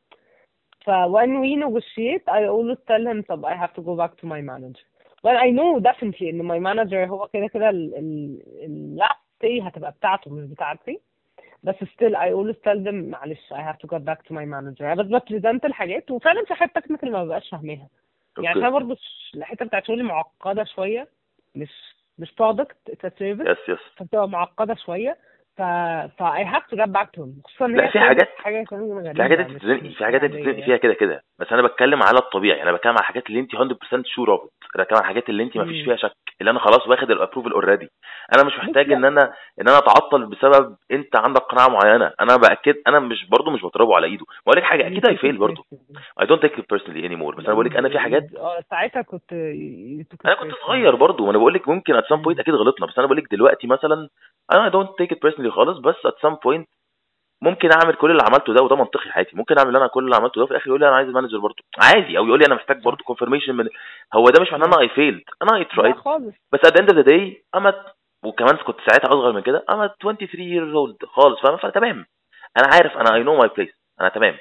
ف when we negotiate I always tell him طب I have to go back to my manager. Well I know definitely ان my manager هو كده كده last day هتبقى بتاعته مش بتاعتي، بس still I always tell them معلش I have to go back to my manager. أنا بس ببريزنت الحاجات، وفعلا في حاجات تكنيكال ما ببقاش فاهماها، يعني
اوكي.
عشان برضه الحته بتاعت شغلي معقده شويه، مش مش برودكت، اتس سيرفيس،
يس يس.
فبتبقى معقده شويه. ف I have to get back to him، خصوصا ان
لا
هي
في
سيرفيس
حاجات،
حاجه كمان
في حاجات
غريبه،
انت
مش
تتزنقي،
مش
في
حاجه
حاجات انت
عاديه
تتزنقي
يعني.
فيها كده كده، بس انا بتكلم على الطبيعي، انا بتكلم على الحاجات اللي انت 100% شور اوف، انا بتكلم على الحاجات اللي انت ما فيش
امم
فيها شك، اللي انا خلاص واخد الابروفل اوريدي. انا مش
بص
محتاج
لا.
ان انا اتعطل بسبب انت عندك قناعه معينه. انا باكد، انا مش برضو مش بضربه على ايده، بقول لك حاجه
you
اكيد
take it
هيفيل برضو.
personally.
I don't take it personally anymore، بس انا بقول لك انا في حاجات.
ساعتها كنت you took it
انا كنت
personally.
صغير برضو، وانا بقول لك ممكن at some point
امم
اكيد غلطنا، بس انا بقول لك دلوقتي مثلا انا don't take it personally خالص، بس at some point ممكن اعمل كل اللي عملته ده، وده منطقي عادي، ممكن اعمل انا كل اللي عملته ده في الاخر يقول لي انا عايز مانجر برضه عادي، او يقول لي انا محتاج
صح.
برضه confirmation من. هو ده مش معناه ان
يس.
انا I failed، انا I
لا
tried.
خالص.
بس at the end of the day وكمان كنت ساعتها اصغر من كده، انا 23 years old خالص، فاهم؟ فتمام، انا عارف، انا I
صح.
know my place، انا تمام.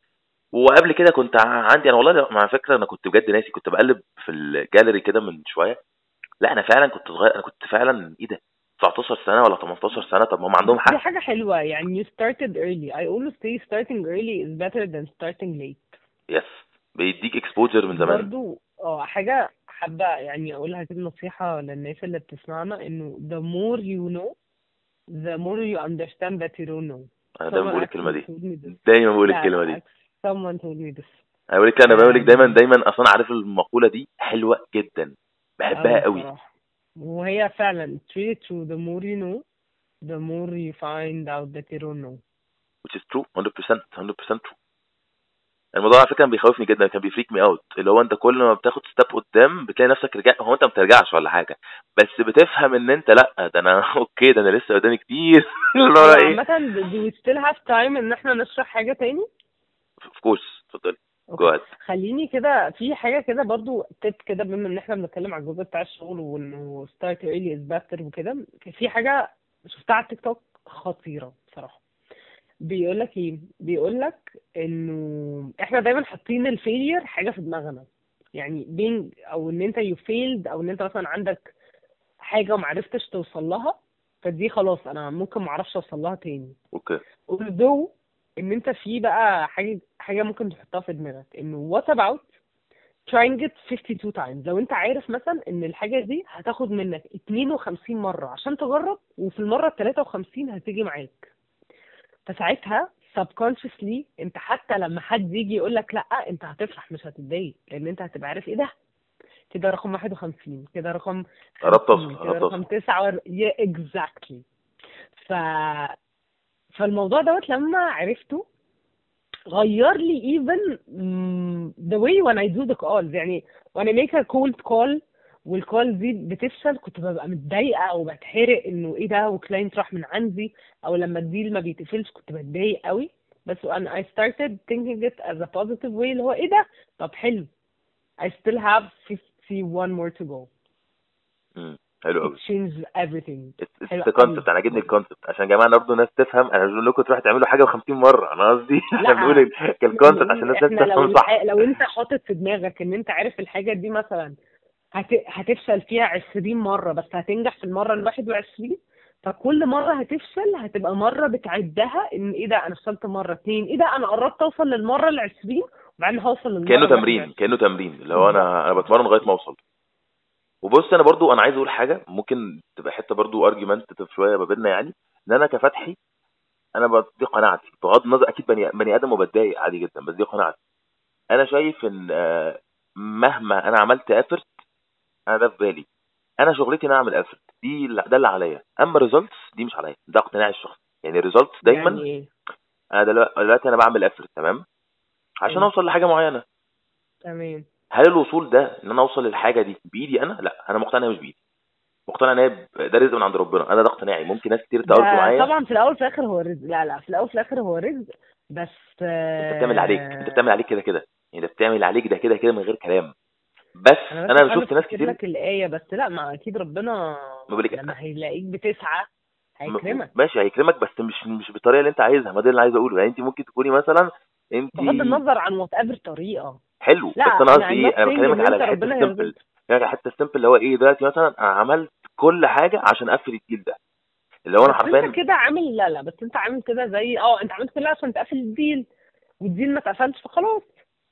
وقبل كده كنت عندي، انا والله مع فكره انا كنت بجد ناسي، كنت بقلب في الجاليري كده من شويه. لا انا فعلا كنت صغير، انا كنت فعلا ايه ده، 19 سنه ولا 18 سنه، طب ما هم
بس
عندهم
دي
حق.
حاجة حلوة يعني. you started early. I always say starting early is better than starting late.
يس، بيديك اكسبوجر من زمان.
برضو حاجة حابة يعني أقولها كده نصيحة للناس اللي بتسمعنا، إنه the more you know the more you understand that you don't know.
انا دايما
Someone
بقول الكلمه
actually
دي،
told me this.
دايما بقول
لا
الكلمه
لا
دي.
someone told me this.
انا بقول لك دايما دايما، اصلا عارف المقوله دي حلوه جدا، بحبها
أوي
قوي.
بصراحة. وهي فعلا it's really true. The more you know the more you find out that you don't know.
which is true 100%. 100% true. الموضوع على فكره كان بيخوفني جدا، كان بيفريك مي اوت، اللي هو انت كل ما بتاخد ستيب قدام بتلاقي نفسك رجعت، هو انت ما بترجعش ولا حاجه، بس بتفهم ان انت لا، ده انا اوكي، ده انا لسه قدامي كتير. اللي هو
أيوة
ايه.
عامة do we still have time إن احنا نشرح حاجة تاني؟
اوف كورس، اتفضلي. جو
اوكي.
اهيد.
خليني كده في حاجه كده برضو تip كده، بما ان احنا بنتكلم على الجزء بتاع الشغل وانه start early is better وكده، في حاجه شفتها على التيك توك خطيره بصراحه. بيقول لك ايه؟ بيقول لك انه احنا دايما حاطين الفيلير حاجه في دماغنا، يعني being او ان انت you failed، او ان انت مثلا عندك حاجه وما عرفتش توصل لها، فدي خلاص انا ممكن ما اعرفش اوصل لها تاني.
اوكي.
although ان انت في بقى حاجه ممكن تحطها في دماغك، انه what about trying it 52 times. لو انت عارف مثلا ان الحاجه دي هتاخد منك 52 مره عشان تجرب، وفي المره ال 53 هتيجي معاك، فساعتها subconsciously انت حتى لما حد يجي يقول لك لا، انت هتفرح مش هتتضايق، لان انت هتبقى عارف ايه ده، كده رقم 51، كده رقم
قربت اوصل
50، كده
قربت اوصل.
رقم 9 yeah, exactly. ف فالموضوع دوت لما عرفته غير لي even the way when I do the calls. يعني when I make a cold call والكول دي بتفشل، كنت ببقى متضايقة أو بتحرق إنه إيه ده وكلاينت راح من عندي، أو لما الديل ما بيتقفلش كنت بتضايق قوي. بس when I started thinking it as a positive way، اللي هو إيه ده، طب حلو، I still have 51 more to go.
حلو
It
قوي.
changed everything. حلو
اتس
قوي
كونسبت، انا عاجبني
بجد.
الكونسبت، عشان يا جماعه برضه الناس تفهم، انا مش بقول لكم تروحوا تعملوا حاجه و50 مره، انا قصدي احنا بنقول
لا احنا
الكونسبت عشان
بنقول
الناس
احنا
تفهم صح.
لو انت حاطط في دماغك ان انت عارف الحاجة دي مثلا هتفشل فيها 20 مرة بس هتنجح في المرة ال 21، فكل مرة هتفشل هتبقى مرة بتعدها ان ايه ده انا فشلت مرة، اتنين ايه ده انا قربت اوصل للمرة ال 20 وبعدين هوصل
كانه
للمرة ال
تمرين،
21.
كانه تمرين، اللي هو
بالظبط.
انا بتمرن لغايه ما اوصل. وبص انا برضو انا عايز اقول حاجه ممكن تبقى حته برضو ارجيومنتيف شويه ما بيننا، يعني ان انا كفتحي، دي قناعتي بغض النظر، اكيد بني ادم وبتضايق عادي جدا، بس دي قناعتي. انا شايف ان مهما انا عملت افرت، انا ده في بالي، انا شغلتي ان انا اعمل افرت، ده اللي عليا، اما ريزلتس دي مش عليا، ده اقتناعي الشخصي، يعني ريزلتس
يعني
دايما.
ايه؟
انا دلوقتي انا بعمل افرت تمام عشان
حلو.
اوصل لحاجه معينه.
تمام.
هل الوصول ده ان انا اوصل للحاجه دي بايدي انا؟ لا، انا مقتنع مش بايدي، مقتنع ان ده رزق من عند ربنا، انا ده اقتناعي. ممكن ناس كتير تارجو
ده
معايا.
طبعا في الاول في الاخر هو رزق. لا في الاول في الاخر هو رزق، بس
انت بتعمل اللي عليك، انت بتعمل عليك كده كده، يعني انت بتعمل اللي عليك ده كده كده من غير كلام. بس
انا بس
انا
بحاول
شفت ناس
افتكر
كتير.
لك الايه، بس لا، ما اكيد ربنا
ما بقولك
لما هيلاقيك بتسعى هيكرمك.
ماشي هيكرمك، بس مش بالطريقه اللي انت عايزها، ما ده اللي عايز اقوله، يعني انت ممكن تكوني مثلا انت
بغض النظر عن وات ايفر طريقه.
حلو،
لا
بس انا
انا
قصدي
I'm not
ايه، انا
saying
بكلمك
ان
على
انت
الحته
ربنا
السيمبل،
هيرزقك.
يعني الحته السيمبل اللي هو ايه، دلوقتي مثلا انا عملت كل حاجه عشان اقفل الديل ده، اللي هو انا
بس انت
حرفيا.
كده عامل، لا بس انت عامل كده زي انت عملت كده عشان تقفل الديل، والديل ما اتقفلش فخلاص.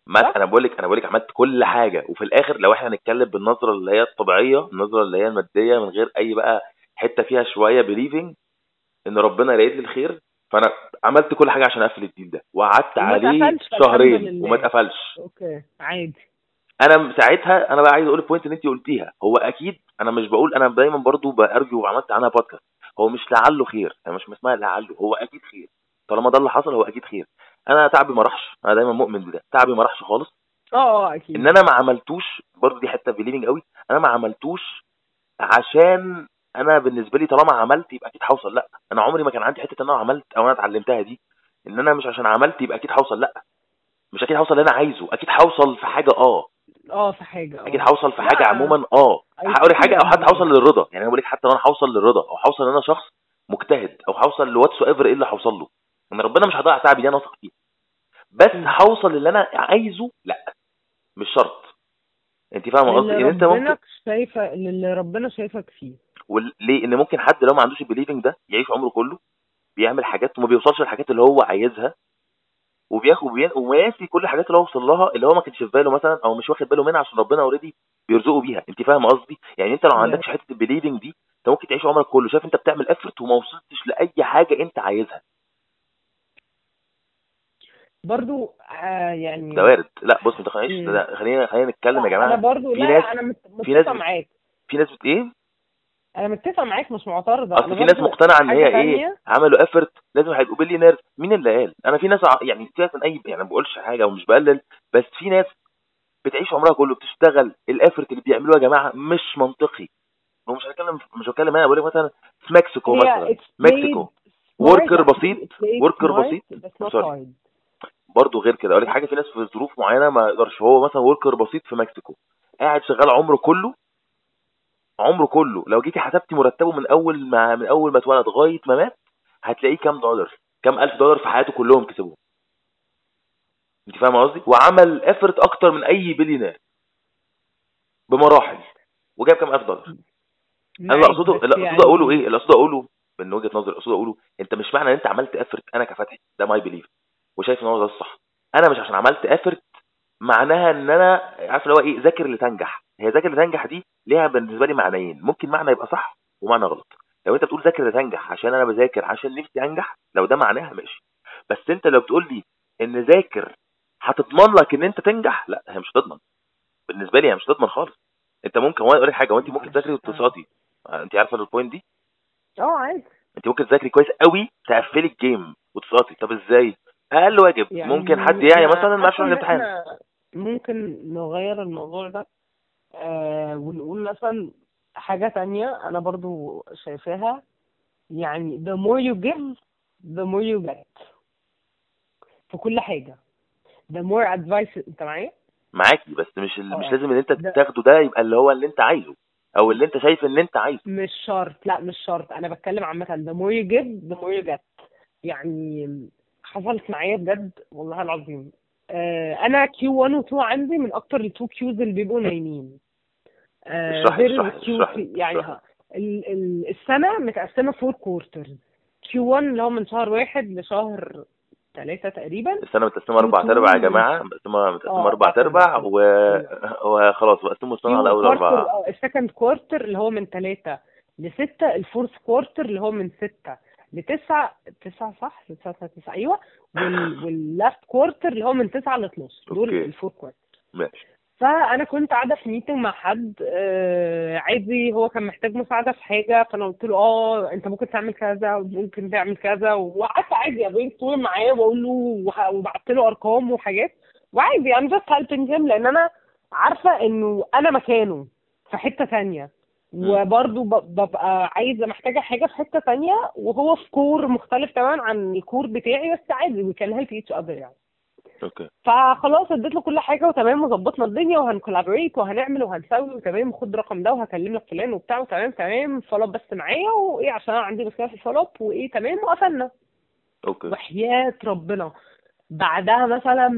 ما
صح؟
انا بقول لك عملت كل حاجه، وفي الاخر لو احنا هنتكلم بالنظره اللي هي الطبيعيه، النظره اللي هي الماديه من غير اي بقى حته فيها شويه بليفنج ان ربنا يريد لي الخير، فانا عملت كل حاجه عشان اقفل الديل ده، وقعدت
وما
عليه
اتقفلش فالحمد
شهرين وما
لله.
اتقفلش.
اوكي عادي.
انا ساعتها انا بقى عايز اقول البوينت اللي انت قلتيها، هو اكيد انا مش بقول، انا دايما برضو بارجو وعملت عنها بودكاست، هو مش لعله خير، يعني مش اسمها لعله، هو اكيد خير، طالما ده اللي حصل هو اكيد خير. انا تعبي ما راحش، انا دايما مؤمن بده، تعبي ما راحش خالص. ان
اكيد.
انا ما عملتوش برضو، دي حته بيليفنج قوي، انا ما عملتوش عشان انا بالنسبه لي طالما عملت يبقى اكيد هوصل، لا، انا عمري ما كان عندي حته ان انا عملت او انا اتعلمتها دي، ان انا مش عشان عملت يبقى اكيد هوصل، لا، مش اكيد هوصل اللي انا عايزه، اكيد هوصل في حاجه،
في حاجة
اكيد هوصل في حاجه
لا.
عموما،
I
هقول لك حاجه، او
totally
حتى
agree.
هوصل للرضا، يعني انا بقول لك حتى لو انا هوصل للرضا او هوصل ان انا شخص مجتهد او هوصل لواتس ايفر ايه اللي هوصل له، ان ربنا مش هيضيع تعبي دي انا واثق فيه، بس
مم.
هوصل للي انا عايزه، لا، مش شرط. انت فاهمه قصدي؟ ان انت ممكن،
للي ربنا شايفك فيه.
ليه؟ ان ممكن حد لو ما عندوش البيليفنج ده يعيش عمره كله بيعمل حاجات وما بيوصلش للحاجات اللي هو عايزها، وبياخد وناسي كل الحاجات اللي هو وصل لها اللي هو ما كانش في باله مثلا او مش واخد باله منها عشان ربنا اوريدي بيرزقه بيها. انت فاهم قصدي؟ يعني انت لو ما
Yes.
عندكش حته البيليفنج دي انت ممكن تعيش عمرك كله شايف انت بتعمل افورت وما وصلتش لاي حاجه انت عايزها.
برضو
ده
يعني.
وارد. لا بص ما تقنعنيش،
مم.
خلينا نتكلم يا
لا انا
جماعه.
برضو،
في
لا
ناس
لا انا
في ناس
متفقة معاك.
في ناس ايه،
انا متفقة معاك مش معترضة، انا
اصل في ناس
برضو
مقتنعه ان
حاجة
هي ايه،
تانية.
عملوا افورت لازم هيبقوا بليونير. مين اللي قال؟ انا في ناس يعني سيبك من اي، يعني ما بقولش حاجه ومش بقلل، بس في ناس بتعيش عمرها كله بتشتغل، الافورت اللي بيعملوه يا جماعه مش منطقي. هو مش هتكلم انا بقول لك مثلا في مكسيكو،
هي
مثلا
it's played
مكسيكو
smart.
وركر
لا
بسيط،
it's played
وركر
smart
بسيط،
but not
سوري،
hard.
برضه غير كده اقول لك حاجه، في ناس في ظروف معينه ما يقدرش، هو مثلا وركر بسيط في مكسيكو قاعد شغال عمره كله، عمره كله لو جيتي حسبتي مرتبه من اول ما اتولد لغايه ما مات هتلاقيه كام دولار، كام الف دولار في حياته كلهم كسبهم. انت فاهم قصدي؟ وعمل افرت اكتر من اي بليونير بمراحل، وجاب كام الف دولار. انا اللي
معاك
اقصده
بس
اللي اقصده اقوله
يعني.
ايه، اللي اقصده اقوله من وجهه نظري، اقصده اقوله انت مش معنى ان انت عملت افرت، انا كفتحي ده ماي بليف وشايف ان هو ده الصح، انا مش عشان عملت افرت معناها ان انا عارف اللي هو ايه، ذاكر لتنجح. هي ذاكر لتنجح دي ليها بالنسبه لي معنيين، ممكن معنى يبقى صح ومعنى غلط. لو انت بتقول ذاكر لتنجح عشان انا بذاكر عشان نفسي انجح، لو ده معناها ماشي، بس انت لو بتقول لي ان ذاكر هتضمن لك ان انت تنجح، لا هي مش هتضمن، بالنسبه لي هي مش هتضمن خالص. انت ممكن، هو اقول لك حاجه، وانت ممكن تذاكري
مش
واقتصادي، انت عارفه البوينت دي،
عادي.
انت ممكن تذاكري كويس قوي تقفلي الجيم وتسقطي. طب ازاي؟ اقل واجب ممكن حد
يعني
يعني
انا
مثلا ما يعرفش
حاسة
يروح
ان
الامتحان.
احنا ممكن نغير الموضوع ده، ونقول مثلا حاجة تانية أنا برضو شايفاها. يعني the more you give the more you get في كل حاجة. the more advice. أنت معايا؟
معاكي، بس مش
اه
لازم ان انت
ده
تاخده ده يبقى اللي هو اللي انت عايزه او اللي انت شايف ان انت عايزه.
مش شرط، لا مش شرط، أنا بتكلم عامة the more you give the more you get. يعني حصلت معايا بجد والله العظيم. أنا Q1 و 2 عندي من أكتر ال 2 Qs اللي بيبقوا نايمين.
اشرحي
غير
اشرحي
الكيو
اشرحي
سي يعني
اشرحي.
السنة متقسمة فور كوارترز. Q1 اللي هو من شهر 1 لشهر 3 تقريبا.
السنه متقسمه اربع
Q2
ارباع يا
من
جماعه، متقسمه اربع
4
ارباع
كده. ايوه.
وخلاص بقسموا السنه على
فيهم
اول
كوارتر،
اربعه.
السكند كوارتر اللي هو من 3 ل6. الفورث كوارتر اللي هو من 6 ل9. 9 صح؟ 9 9 ايوه. واللاست كوارتر اللي هو من 9 ل 12. دول
اوكي
الفور كوارتر.
ماشي.
فانا كنت قاعده في ميتنج مع حد عادي، هو كان محتاج مساعده في حاجه، فانا قلت له انت ممكن تعمل كذا وممكن تعمل كذا، وقعدت عادي ابين طول معاه واقول له وبعت له ارقام وحاجات، وعادي I'm just helping him لان انا عارفه انه انا مكانه في حته ثانيه، وبرضه ببقى عايزه محتاجه حاجه في حته ثانيه، وهو في كور مختلف تماما عن الكور بتاعي، بس عادي we can help each other يعني.
اوكي
فخلاص اديت له كل حاجه وتمام، وظبطنا الدنيا وهنكولابريت وهنعمل وهنسوي وتمام، وخد الرقم ده وهكلم لك فلان وبتاع وتمام تمام، فولو بس معايا وايه عشان انا عندي مشكله في الفولو وايه تمام، وقفلنا.
اوكي
وحياة ربنا بعدها مثلا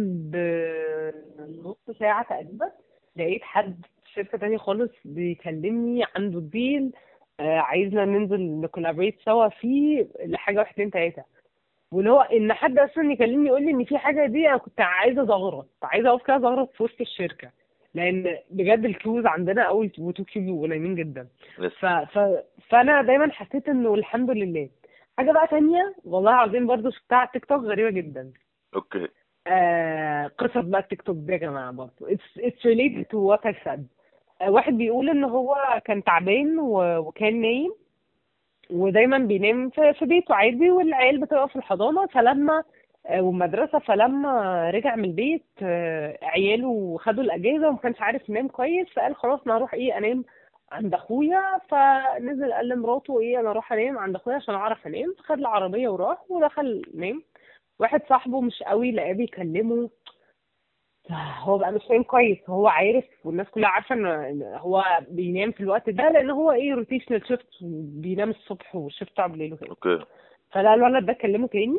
بنص ساعه تقريبا لقيت حد في شركه تانية خالص بيكلمني عنده ديل، عايزنا ننزل نكولابريت سوا فيه لحاجه 1 2 3. واللي هو ان حد اصلا يكلمني يقول لي ان في حاجه دي، انا كنت عايزه ازغرط، عايزه اقف كده ازغرط في وسط الشركه، لان بجد الكيوز عندنا اول وتو كيو قليلين جدا.
بس
فانا دايما حسيت انه الحمد لله. حاجه بقى تانية والله العظيم برضو شفتها على التيك توك غريبه جدا.
اوكي.
قصص بقى التيك توك دي يا جماعه برضو it's related to what I said. واحد بيقول ان هو كان تعبان وكان نايم، ودايما بينام في بيته عادي، والعيال بتبقى في الحضانة، فلما والمدرسة، فلما رجع من البيت عياله خدوا الأجازة وما كانش عارف ينام كويس، فقال خلاص أنا هروح أنام عند أخويا. فنزل قال لمراته أنا أروح أنام عند أخويا عشان أعرف أنام. فخد العربية وراح ودخل نام. واحد صاحبه مش قوي لقاه بيكلمه، هو بقى مش فاهم كويس، هو عارف والناس كلها عارفه ان هو بينام في الوقت ده، لان هو روتيشنال شيفت، بينام الصبح والشيفت بتاع بالليل وكده.
اوكي.
فلا الولد ده كلمه تاني.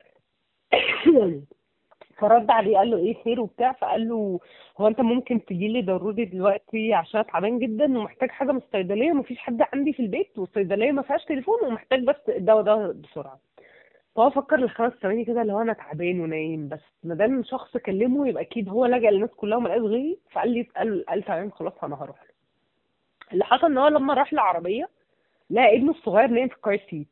فرد عليه قال له خير وبتاع. فقال له هو انت ممكن تجي لي ضروري دلوقتي عشان أنا تعبان جدا ومحتاج حاجه من الصيدليه، ومفيش حد عندي في البيت، والصيدليه ما فيهاش تليفون، ومحتاج بس الدواء ده بسرعه. فهو فكر لخمس ثواني كده اللي هو انا تعبان ونايم، بس ما دام شخص كلمه يبقى اكيد هو لجأ للناس كلها وما لقاش غيري. فقال لي قال تمام خلاص انا هروح له. اللي حصل ان هو لما راح العربيه لقى ابنه الصغير نايم في الكار سيت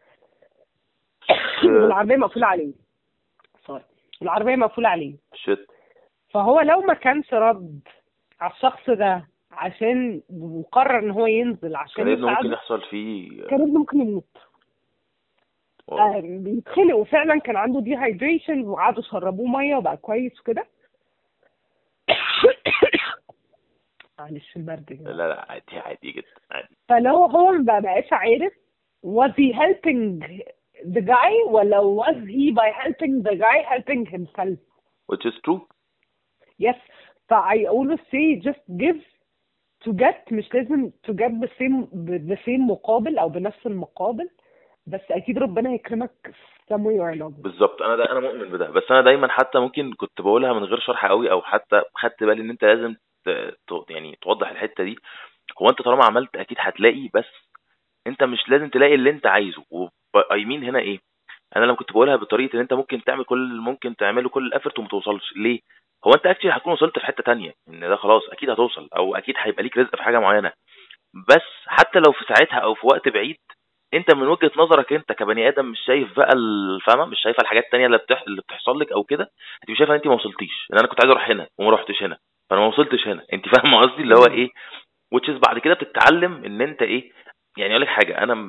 والعربيه مقفوله عليه. سوري، العربيه مقفوله عليه.
شت.
فهو لو ما كانش رد على الشخص ده عشان وقرر ان هو ينزل عشان
كان ابنه ممكن
يساعده،
يحصل فيه.
كان ابنه ممكن يموت. بيتخنق، وفعلا كان عنده دي هايدريشن، وقعدوا شربوه ميه وبقى كويس وكده. معلش البرد كده.
لا لا، عادي عادي جدا عادي.
فلو هو ما بقاش عارف was he helping the guy ولا was he by helping the guy helping himself.
which is true.
yes. I always say just give to get، مش لازم to get the same مقابل او بنفس المقابل، بس اكيد ربنا هيكرمك في some way or another.
بالظبط. انا مؤمن بده، بس انا دايما حتى ممكن كنت بقولها من غير شرح قوي، او حتى خدت بالي ان انت لازم يعني توضح الحته دي. هو انت طالما عملت اكيد هتلاقي، بس انت مش لازم تلاقي اللي انت عايزه. اي مين هنا ايه، انا لما كنت بقولها بطريقه ان انت ممكن تعمل كل اللي ممكن تعمله، كل الافورت وما توصلش ليه. هو انت اكيد هتكون وصلت في حته تانية، ان ده خلاص اكيد هتوصل، او اكيد هيبقى ليك رزق في حاجه معينه. بس حتى لو في ساعتها او في وقت بعيد، انت من وجهة نظرك انت كبني ادم مش شايف بقى الفهمه، مش شايفه الحاجات التانية اللي بتحصل لك او كده. انت مش شايفه ان انت ما وصلتيش، ان انا كنت عايز اروح هنا وما رحتش هنا، فانا ما وصلتش هنا. انت فاهمه قصدي اللي هو ايه. which is بعد كده بتتعلم ان انت ايه. يعني اقول لك حاجه، انا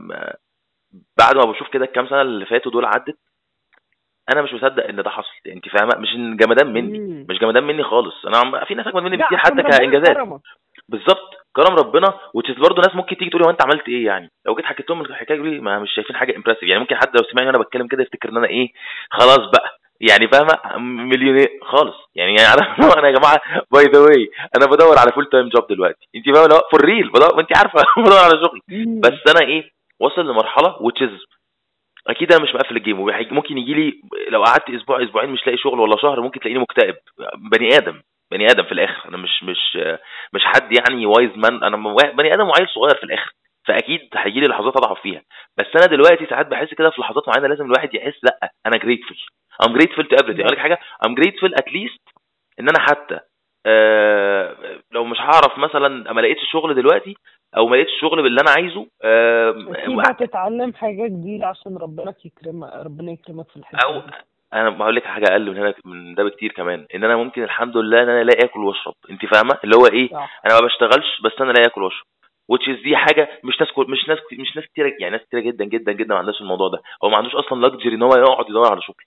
بعد ما بشوف كده الكام سنه اللي فاتوا دول عدت، انا مش مصدق ان ده حصل. انت فاهمه، مش إن جمدان مني، مش جمدان مني خالص. انا في ناس اجمد مني
لا
بكتير
عشان
حتى
ربنا
كانجازات.
كرمك.
بالظبط، كرم ربنا. وتشيز برضه ناس ممكن تيجي تقول لي هو انت عملت ايه يعني. لو جيت حكيت لهم الحكايه يقولوا لي ما مش شايفين حاجه امبرسيف. يعني ممكن حد لو سمعني وانا بتكلم كده يفتكر ان انا ايه، خلاص بقى يعني فاهمه مليونير خالص يعني انا يا جماعه باي ذا واي انا بدور على فول تايم جوب دلوقتي. انت فاهمه لو فور ريل بدور، وانت عارفه بدور على شغل. بس انا ايه، وصل لمرحله وتشيز اكيد انا مش مقفل الجيم. ممكن يجي لي لو قعدت اسبوع اسبوعين مش لاقي شغل، ولا شهر ممكن تلاقيني مكتئب. بني ادم، بني ادم في الاخر. انا مش حد يعني وايز مان، انا بني ادم وعيل صغير في الاخر. فاكيد هيجي لي لحظات اضعف فيها. بس انا دلوقتي ساعات بحس كده في لحظات معينه لازم الواحد يحس لا انا جريتفul. I'm grateful to everything. اقول لك حاجه، I'm grateful at least ان انا حتى لو مش هعرف مثلا ما لقيتش شغل دلوقتي، او ما لقيتش شغل باللي انا عايزه
اكيد هتتعلم حاجه جديده عشان ربنا يكرمك في الحته
او
دي.
انا بقول لك حاجه اقل من هنا من ده بكتير كمان، ان انا ممكن الحمد لله ان انا لا اكل واشرب. انت فاهمه اللي هو ايه.
صح.
انا ما بشتغلش بس انا لا اكل واشرب. which is دي حاجه مش ناس كتير يعني، ناس كتير جدا جدا جدا ما عندهاش الموضوع ده. هو ما عندوش اصلا لاكجري ان هو يقعد يدور على شغل.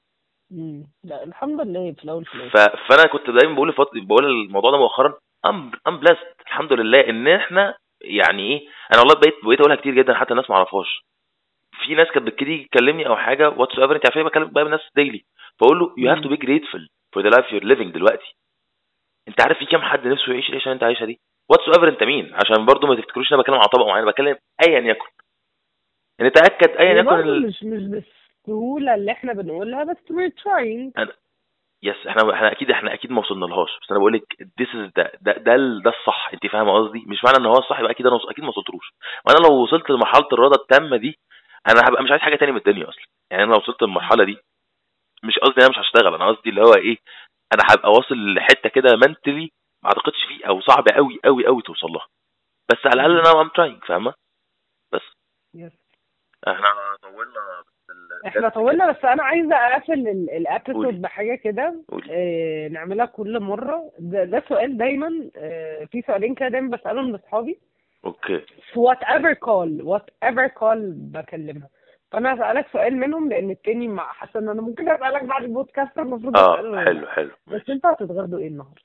لا الحمد لله في الاول في الاخر.
فانا كنت دايما بقول الموضوع ده مؤخرا ام بلست الحمد لله ان احنا يعني ايه. انا والله بقيت اقولها كتير جدا حتى الناس ما اعرفهاش. في ناس كانت بتيجي تكلمني او حاجه واتس ايفر، انت عارفين بكلم بقى الناس ديلي، فاقول له you have to be grateful for the life you're living دلوقتي. انت عارف في كام حد نفسه يعيش العيشه اللي انت عايشها دي؟ واتس ايفر انت مين، عشان برضو ما تفتكروش انا بتكلم على طبقه معينه، بتكلم ايا يكن. يعني تاكد ايا يكن
مش بالسهوله اللي احنا بنقولها، بس we're trying.
يس احنا اكيد ما وصلنا لهاش. بس انا بقول لك this is ده الصح. انت فاهمه قصدي. مش معنى ان هو الصح يبقى اكيد انا اكيد ما وصلتلوش. وانا لو وصلت لمرحله الرضا التامه دي انا هبقى مش عايز حاجه تاني من الدنيا اصلا. يعني انا لو وصلت للمرحله دي، مش قصدي انا مش هشتغل، انا قصدي اللي هو ايه، انا هبقى واصل لحته كده منتلي ما اعتقدش فيه، او صعب قوي قوي قوي توصل لها، بس على الاقل انا ام تراينج، فاهمه؟ بس
يس.
احنا طولنا
احنا
بجد كده.
طولنا، بس انا عايزه اقفل
قولي
الابيسود بحاجه كده
قولي.
نعملها كل مره. ده سؤال دايما، في سؤالين كده دايما بسالهم لاصحابي
اوكي.
في وات ايفر كول بكلمها. فانا هسالك سؤال منهم، لان التاني مع حاسه ان انا ممكن اسالك بعد البودكاست، المفروض
اه،
اساله ولا لا.
حلو حلو
بس
ماشي.
انتوا هتتغدوا ايه النهارده؟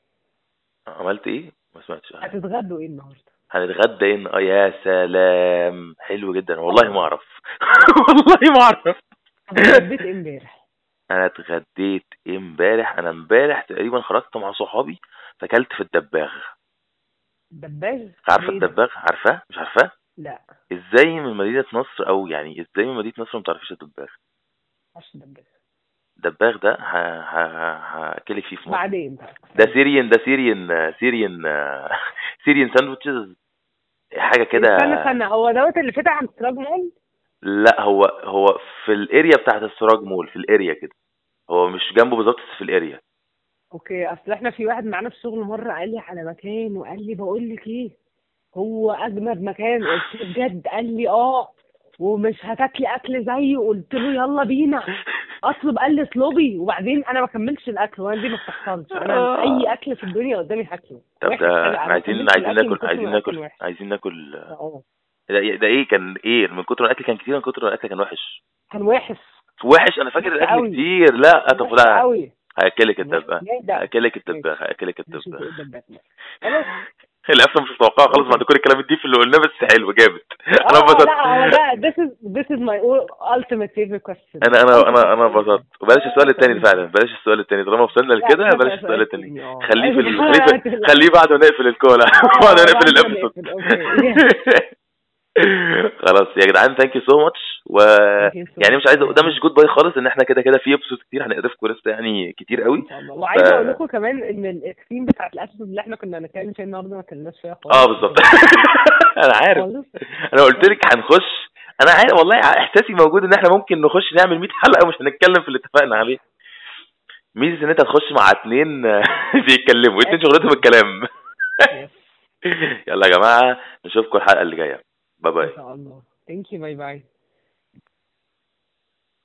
عملت ايه؟ ما سمعتش.
هتتغدوا ايه النهارده؟
هنتغدى ان يا سلام، حلو جدا، والله ما
اه.
اعرف. والله ما اعرف.
طب اتغديت ايه امبارح؟
انا اتغديت امبارح، انا امبارح تقريبا خرجت مع صحابي فاكلت في الدباغ.
دباغ؟ ده
عارفه
ايه ده؟
الدباغ؟ عارفاه مش عارفاه؟
لا،
ازاي من مدينة نصر، او يعني ازاي من مدينة نصر ما تعرفيش الدباغ؟
معرفش دباغ.
الدباغ ده هاكلك فيه في مرة.
بعدين بقى
ده
استنى.
سيريان، ده سيريان سيريان ساندوتشز، حاجة كده.
استنى، هو دوت اللي فتح عند سراج مول؟
لا، هو في الاريا بتاعت السراج مول، في الاريا كده، هو مش جنبه بالظبط بس في الاريا.
اوكي، اصل احنا في واحد معانا في الشغل مره قال لي على مكان، وقال لي بقول لك ايه، هو اجمد مكان. قلت له بجد؟ قال لي اه. ومش هتاكلي اكل زيه؟ قلت له يلا بينا اطلب. قال لي اطلبي. وبعدين انا ما كملتش الاكل، وانا دي ما بتحصلش، انا اي اكل في الدنيا قدامي هاكله
طب
وحش.
ده
حلو،
احنا
انا ما
عايزين
كملتش
عايزين
الاكل من
ناكل
كتر
عايزين
ما الاكل
ناكل
كان وحش.
عايزين ناكل.
اه،
ده ايه كان ايه، من كتر ما الاكل كان كتير، من كتر ما الاكل كان وحش؟
كان وحش.
وحش، انا فاكر
وحش
الاكل
قوي.
كتير. لا
كان
طب
وحش
لا.
قوي.
هاكلك
كان وحش
الدباغ،
جدا.
هاكلك الدباغ،
ماشي،
هاكلك
نشوف
الدباغ.
ايه الدبابة. خلاص.
القفله مش متوقعه خالص بعد
اوكي.
كل الكلام الديف اللي قلناه، بس حلو جامد. انا
اه
انبسطت.
لا، هو ده this is my ultimate favorite question.
انا
ultimate
انبسطت.
question.
وبلاش السؤال التاني
سؤال
فعلا،
تاني.
بلاش السؤال التاني طالما وصلنا
لا،
لكده، بلاش
كفاية
السؤال
سؤال
التاني.
تاني. اه
خليه في
ما تقلقش.
خليه بعد ما نقفل الكول. بعد ما
اه،
نقفل
بعد ما
الابيسود.
نقفل. اوكي.
خلاص يا جدعان، ثانك يو سو ماتش.
Thank you so
يعني مش
much
عايز،
for
ده
having
مش
me.
جود باي خالص، ان احنا كده كده في ابسود كتير هنقرفكم لسه يعني كتير قوي.
ان شاء الله.
ف
وعايزه اقول لكم كمان ان الثيم بتاعت الابسود اللي احنا كنا هنتكلم فيها النهارده ما اتكلمناش فيها
اه
خالص
بالظبط.
بجد.
انا عارف.
خالص.
انا قلت لك هنخش. انا عارف والله، احساسي موجود ان احنا ممكن نخش نعمل 100 حلقه ومش هنتكلم في اللي اتفقنا عليه.
صح.
ميزه ان انت تخش مع اتنين بيتكلموا، اتنين شغلتهم
اكسبرت.
الكلام.
يس.
يلا يا جماعه، نشوفكم الحلقه اللي جايه. باي
ان
باي.
شاء الله. Thank you. باي باي.